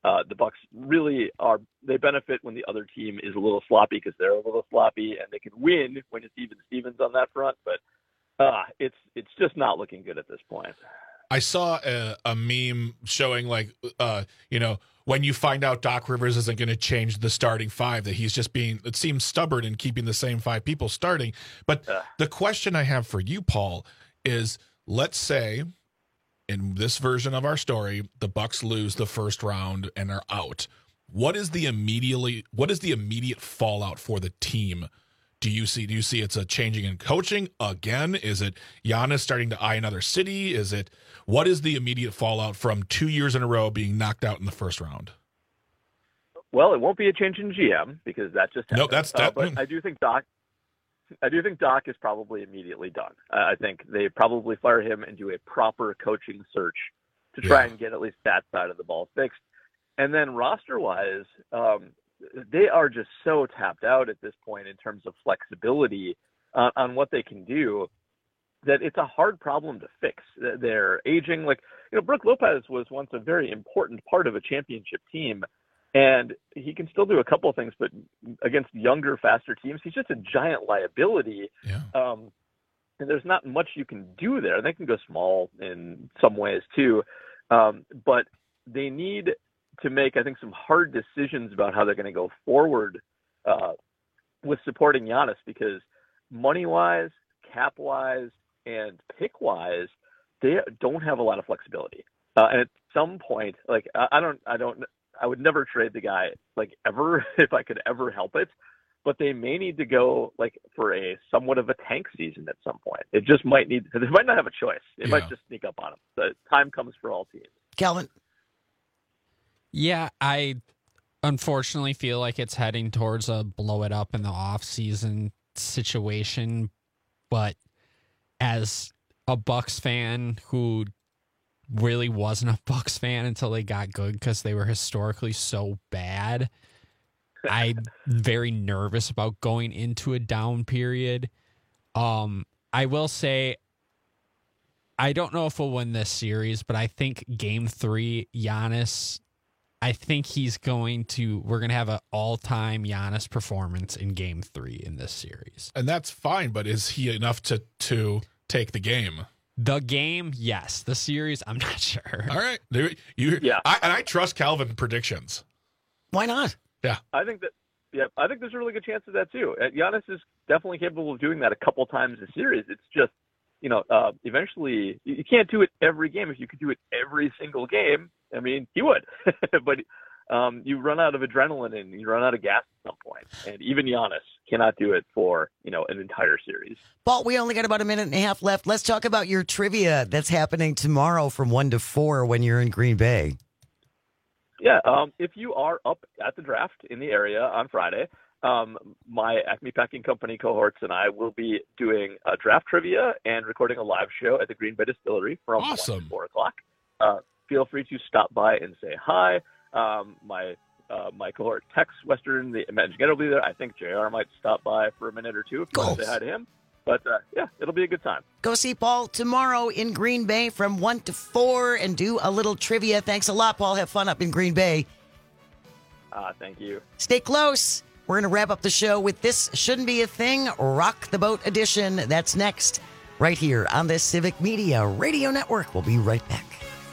Uh, the Bucks really are, they benefit when the other team is a little sloppy because they're a little sloppy, and they can win when it's even Stevens on that front. But uh, it's it's just not looking good at this point. I saw a, a meme showing like, uh, you know, when you find out Doc Rivers isn't going to change the starting five, that he's just being, it seems stubborn in keeping the same five people starting. But uh. the question I have for you, Paul, is let's say in this version of our story, the Bucks lose the first round and are out. What is the immediately, what is the immediate fallout for the team? Do you see? Do you see it's a changing in coaching again? Is it Giannis starting to eye another city? Is it what is the immediate fallout from two years in a row being knocked out in the first round? Well, it won't be a change in G M because that just happened. No, that's that. Uh, but I do think Doc. I do think Doc is probably immediately done. Uh, I think they probably fire him and do a proper coaching search to try yeah. and get at least that side of the ball fixed. And then roster-wise, um, they are just so tapped out at this point in terms of flexibility uh, on what they can do that it's a hard problem to fix. They're aging. Like, you know, Brook Lopez was once a very important part of a championship team, and he can still do a couple of things, but against younger, faster teams, he's just a giant liability. Yeah. Um, and there's not much you can do there. They can go small in some ways too, um, but they need to make, I think, some hard decisions about how they're going to go forward uh, with supporting Giannis, because money-wise, cap-wise, and pick-wise, they don't have a lot of flexibility. Uh, and at some point, like I, I don't, I don't, I would never trade the guy like ever if I could ever help it. But they may need to go like for a somewhat of a tank season at some point. It just might need. They might not have a choice. It yeah. might just sneak up on them. The time comes for all teams. Calvin. Yeah, I unfortunately feel like it's heading towards a blow it up in the off season situation. But as a Bucks fan who really wasn't a Bucks fan until they got good because they were historically so bad, I'm very nervous about going into a down period. Um, I will say, I don't know if we'll win this series, but I think game three, Giannis, I think he's going to, we're going to have an all-time Giannis performance in game three in this series. And that's fine, but is he enough to, to take the game? The game, yes. The series, I'm not sure. All right. You, yeah. I, and I trust Calvin predictions. Why not? Yeah. I think that, yeah, I think there's a really good chance of that too. Uh, Giannis is definitely capable of doing that a couple times a series. It's just, you know, uh, eventually you, you can't do it every game. If you could do it every single game, I mean, he would. But um, you run out of adrenaline and you run out of gas at some point. And even Giannis cannot do it for, you know, an entire series. Paul, we only got about a minute and a half left. Let's talk about your trivia that's happening tomorrow from one to four when you're in Green Bay. Yeah, um, if you are up at the draft in the area on Friday, um, my Acme Packing Company cohorts and I will be doing a draft trivia and recording a live show at the Green Bay Distillery from awesome. one to four o'clock. Uh, feel free to stop by and say hi. Um, my uh, my cohort Tex Western, the Imagine will be there. I think J R might stop by for a minute or two if you want to say hi to him. But, uh, yeah, it'll be a good time. Go see Paul tomorrow in Green Bay from one to four and do a little trivia. Thanks a lot, Paul. Have fun up in Green Bay. Uh, thank you. Stay close. We're going to wrap up the show with This Shouldn't Be a Thing, Rock the Boat edition. That's next, right here on the Civic Media Radio Network. We'll be right back.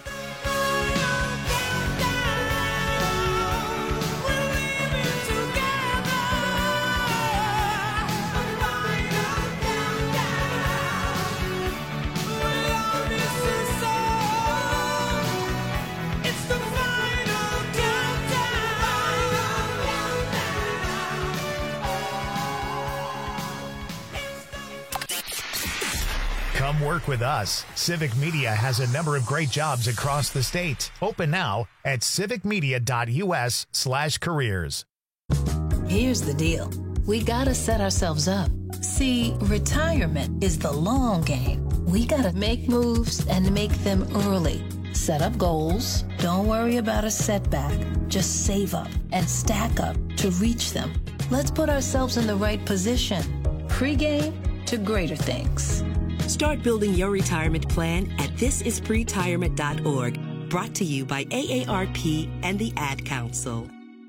Come work with us. Civic Media has a number of great jobs across the state. Open now at civicmedia.us slash careers. Here's the deal. We gotta set ourselves up. See, retirement is the long game. We gotta make moves and make them early. Set up goals. Don't worry about a setback. Just save up and stack up to reach them. Let's put ourselves in the right position. Pre-game to greater things. Start building your retirement plan at this is pretirement dot org. Brought to you by A A R P and the Ad Council.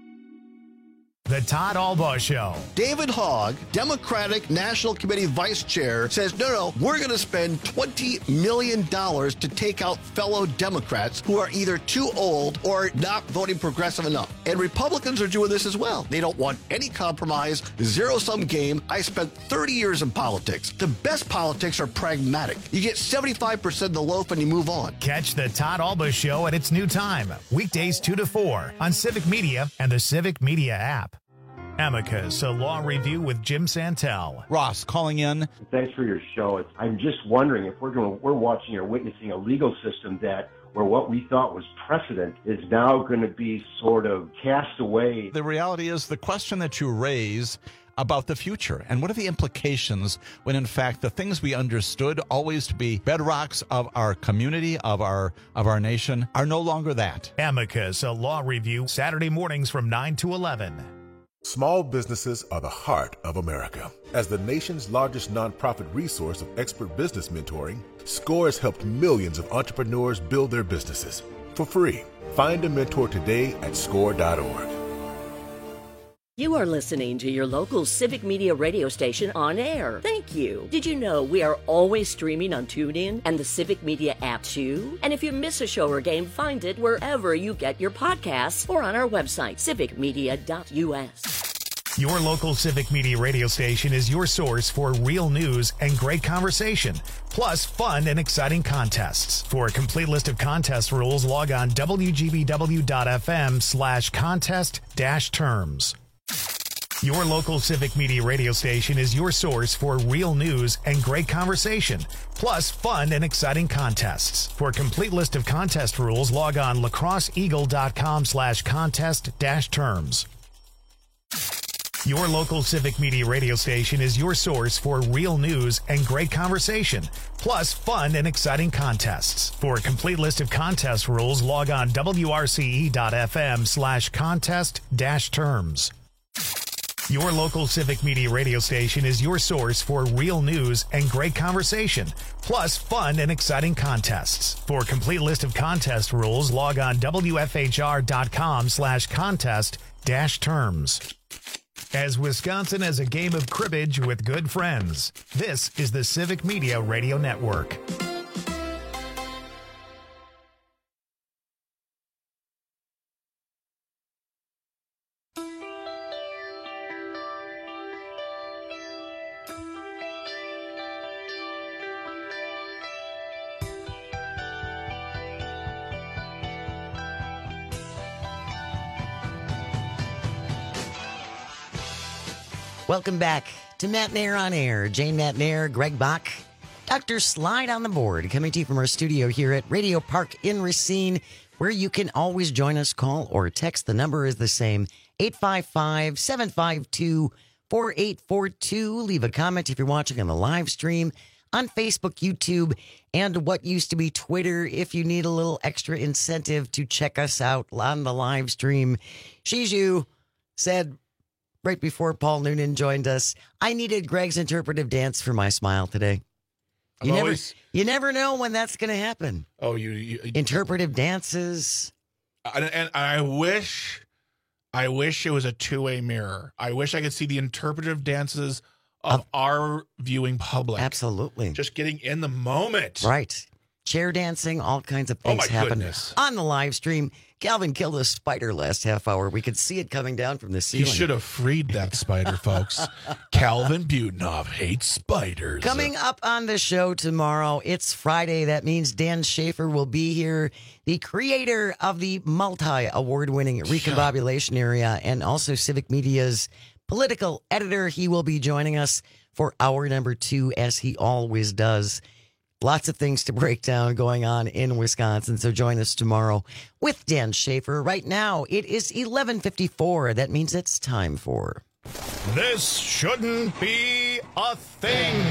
The Todd Albaugh Show. David Hogg, Democratic National Committee Vice Chair, says, no, no, we're going to spend twenty million dollars to take out fellow Democrats who are either too old or not voting progressive enough. And Republicans are doing this as well. They don't want any compromise, zero-sum game. I spent thirty years in politics. The best politics are pragmatic. You get seventy-five percent of the loaf and you move on. Catch the Todd Albaugh Show at its new time, weekdays two to four on Civic Media and the Civic Media app. Amicus, a law review with Jim Santel. Ross calling in. Thanks for your show. It's, I'm just wondering if we're going, we're watching or witnessing a legal system that where what we thought was precedent is now going to be sort of cast away. The reality is the question that you raise about the future and what are the implications when in fact the things we understood always to be bedrocks of our community, of our of our nation, are no longer that. Amicus, a law review, Saturday mornings from nine to eleven. Small businesses are the heart of America. As the nation's largest nonprofit resource of expert business mentoring, SCORE has helped millions of entrepreneurs build their businesses for free. Find a mentor today at score dot org. You are listening to your local Civic Media radio station on air. Thank you. Did you know we are always streaming on TuneIn and the Civic Media app too? And if you miss a show or game, find it wherever you get your podcasts or on our website, civic media dot U S. Your local Civic Media radio station is your source for real news and great conversation, plus fun and exciting contests. For a complete list of contest rules, log on W G B W dot F M slash contest dash terms. Your local Civic Media radio station is your source for real news and great conversation, plus fun and exciting contests. For a complete list of contest rules, log on lacrosse eagle dot com slash contest dash terms. Your local Civic Media radio station is your source for real news and great conversation, plus fun and exciting contests. For a complete list of contest rules, log on W R C E dot F M slash contest dash terms. Your local Civic Media radio station is your source for real news and great conversation, plus fun and exciting contests. For a complete list of contest rules, log on W F H R dot com slash contest dash terms. As Wisconsin has a game of cribbage with good friends, this is the Civic Media Radio Network. Welcome back to Matt Nair on Air. Jane Matt Nair, Greg Bach, Doctor Slide on the board, coming to you from our studio here at Radio Park in Racine, where you can always join us, call or text. The number is the same, eight five five, seven five two, four eight four two. Leave a comment if you're watching on the live stream on Facebook, YouTube, and what used to be Twitter if you need a little extra incentive to check us out on the live stream. Shiju said right before Paul Noonan joined us, I needed Greg's interpretive dance for my smile today. You I'm never, always- you never know when that's going to happen. Oh, you, you Interpretive dances. And, and I wish, I wish it was a two-way mirror. I wish I could see the interpretive dances of our viewing public. Absolutely. Just getting in the moment. Right. Chair dancing, all kinds of Oh, things my happen goodness. on the live stream. Calvin killed a spider last half hour. We could see it coming down from the You ceiling. should have freed that spider, folks. Calvin Butenhoff hates spiders. Coming up on the show tomorrow, it's Friday. That means Dan Schaefer will be here, the creator of the multi-award-winning Recombobulation Area and also Civic Media's political editor. He will be joining us for hour number two, as he always does. Lots of things to break down going on in Wisconsin, so join us tomorrow with Dan Schaefer. Right now, it is eleven fifty-four. That means it's time for... This shouldn't be a thing.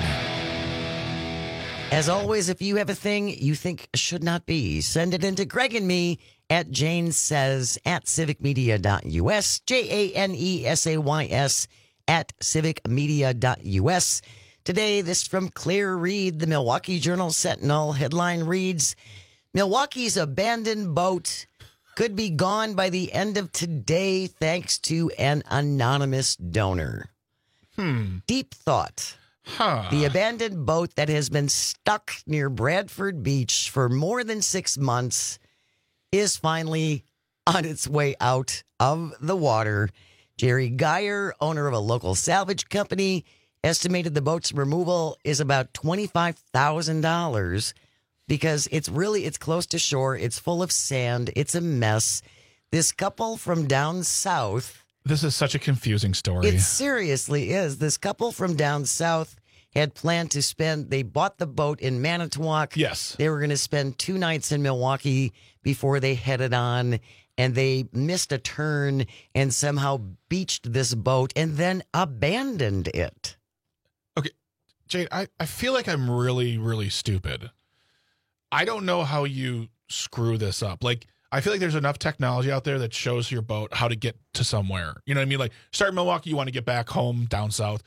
As always, if you have a thing you think should not be, send it into Greg and me at Jane Says at civic media dot U S, J A N E S A Y S at civic media dot U S. Today, this from Claire Reed, the Milwaukee Journal Sentinel. Headline reads, Milwaukee's abandoned boat could be gone by the end of today thanks to an anonymous donor. Hmm. Deep thought. Huh. The abandoned boat that has been stuck near Bradford Beach for more than six months is finally on its way out of the water. Jerry Geyer, owner of a local salvage company, estimated the boat's removal is about twenty-five thousand dollars because it's really, it's close to shore. It's full of sand. It's a mess. This couple from down south. This is such a confusing story. It seriously is. This couple from down south had planned to spend, they bought the boat in Manitowoc. Yes. They were going to spend two nights in Milwaukee before they headed on, and they missed a turn and somehow beached this boat and then abandoned it. Okay, Jade, I, I feel like I'm really, really stupid. I don't know how you screw this up. Like, I feel like there's enough technology out there that shows your boat how to get to somewhere. You know what I mean? Like, start in Milwaukee, you want to get back home down south.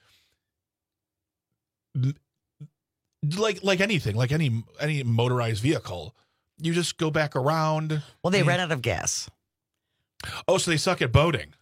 Like like anything, like any any motorized vehicle, you just go back around. Well, they and, ran out of gas. Oh, so they suck at boating.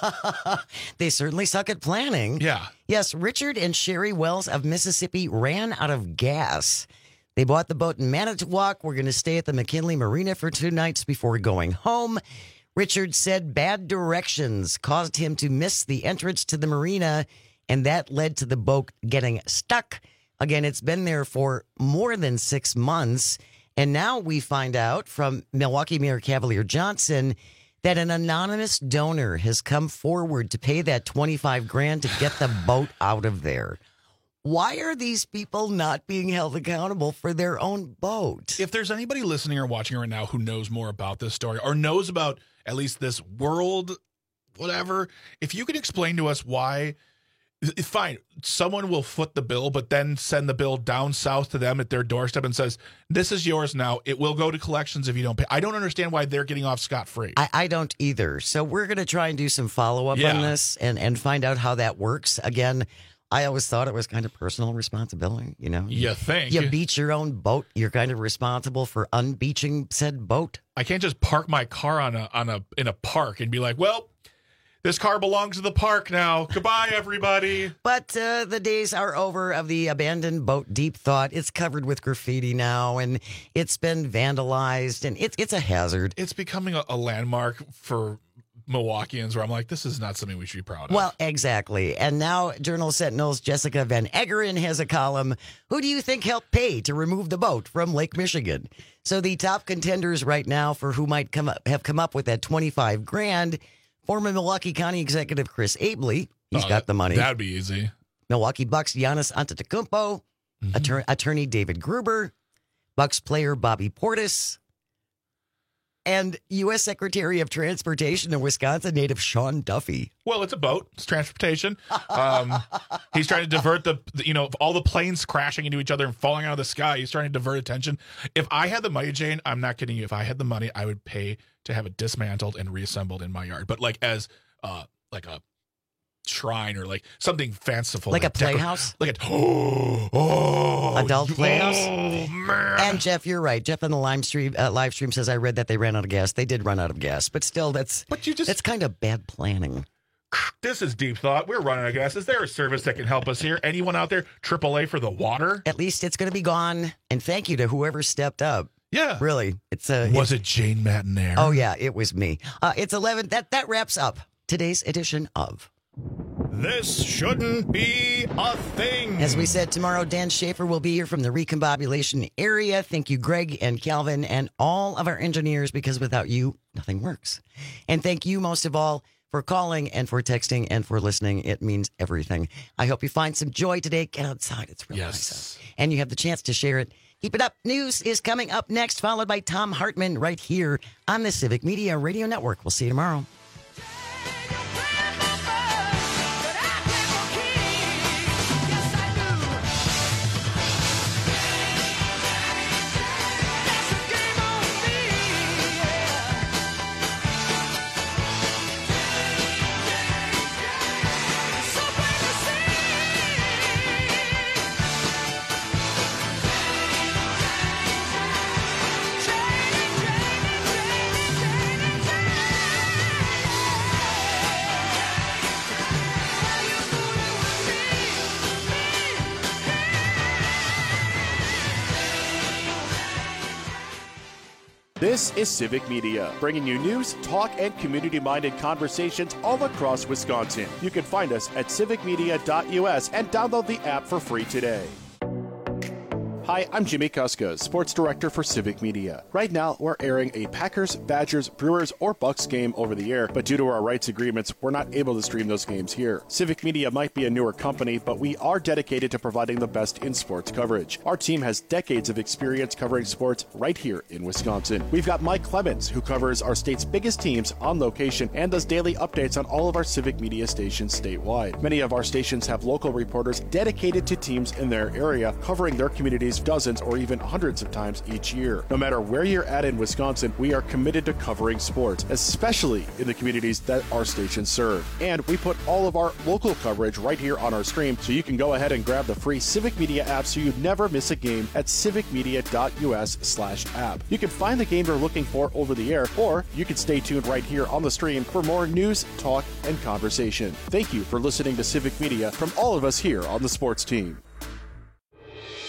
They certainly suck at planning. Yeah. Yes, Richard and Sherry Wells of Mississippi ran out of gas. They bought the boat in Manitowoc. We're going to stay at the McKinley Marina for two nights before going home. Richard said bad directions caused him to miss the entrance to the marina, and that led to the boat getting stuck. Again, it's been there for more than six months. And now we find out from Milwaukee Mayor Cavalier Johnson that an anonymous donor has come forward to pay that twenty-five grand to get the boat out of there. Why are these people not being held accountable for their own boat? If there's anybody listening or watching right now who knows more about this story or knows about at least this world, whatever, if you could explain to us why, fine, someone will foot the bill, but then send the bill down south to them at their doorstep and says, this is yours now. It will go to collections if you don't pay. I don't understand why they're getting off scot-free. I, I don't either. So we're going to try and do some follow-up Yeah. on this and, and find out how that works. Again, I always thought it was kind of personal responsibility, you know? You think? You beach your own boat, you're kind of responsible for unbeaching said boat. I can't just park my car on a on a in a park and be like, well, this car belongs to the park now. Goodbye, everybody. But uh, the days are over of the abandoned boat Deep Thought. It's covered with graffiti now, and it's been vandalized, and it's it's a hazard. It's becoming a, a landmark for Milwaukeeans where I'm like, this is not something we should be proud of. Well, exactly. And now Journal Sentinel's Jessica Van Eggeren has a column. Who do you think helped pay to remove the boat from Lake Michigan? So the top contenders right now for who might come up, have come up with that twenty-five grand, former Milwaukee County Executive Chris Abley. He's Oh, got the money. That'd be easy. Milwaukee Bucks Giannis Antetokounmpo, Mm-hmm. attor- attorney David Gruber, Bucks player Bobby Portis, and U S Secretary of Transportation of Wisconsin native Sean Duffy. Well, it's a boat. It's transportation. Um, he's trying to divert the, the, you know, all the planes crashing into each other and falling out of the sky. He's trying to divert attention. If I had the money, Jane, I'm not kidding you. If I had the money, I would pay to have it dismantled and reassembled in my yard. But like as uh, like a shrine or like something fanciful. Like a decor- playhouse? Like a, oh, oh, Adult playhouse? Oh, man. And Jeff, you're right. Jeff on the live stream, uh, live stream says, I read that they ran out of gas. They did run out of gas, but still, that's but you just that's kind of bad planning. This is Deep Thought. We're running out of gas. Is there a service that can help us here? Anyone out there? triple A for the water? At least it's going to be gone. And thank you to whoever stepped up. Yeah. Really. It's a. Was it Jane Matinaire? Oh, yeah, it was me. Uh, it's eleven. That, that wraps up today's edition of This Shouldn't Be a Thing. As we said, tomorrow, Dan Schaefer will be here from the recombobulation area. Thank you, Greg and Calvin, and all of our engineers, because without you, nothing works. And thank you, most of all, for calling and for texting and for listening. It means everything. I hope you find some joy today. Get outside. It's really Yes. nice out. And you have the chance to share it. Keep it up. News is coming up next, followed by Tom Hartman right here on the Civic Media Radio Network. We'll see you tomorrow. This is Civic Media, bringing you news, talk, and community-minded conversations all across Wisconsin. You can find us at civic media dot U S and download the app for free today. Hi, I'm Jimmy Kuska, Sports Director for Civic Media. Right now, we're airing a Packers, Badgers, Brewers, or Bucks game over the air, but due to our rights agreements, we're not able to stream those games here. Civic Media might be a newer company, but we are dedicated to providing the best in sports coverage. Our team has decades of experience covering sports right here in Wisconsin. We've got Mike Clemens, who covers our state's biggest teams on location and does daily updates on all of our Civic Media stations statewide. Many of our stations have local reporters dedicated to teams in their area, covering their communities dozens or even hundreds of times each year. No matter where you're at in Wisconsin, we are committed to covering sports, especially in the communities that our stations serve. And we put all of our local coverage right here on our stream, so you can go ahead and grab the free Civic Media app so you never miss a game at civic media dot U S slash app. You can find the game you're looking for over the air, or you can stay tuned right here on the stream for more news, talk, and conversation. Thank you for listening to Civic Media from all of us here on the sports team.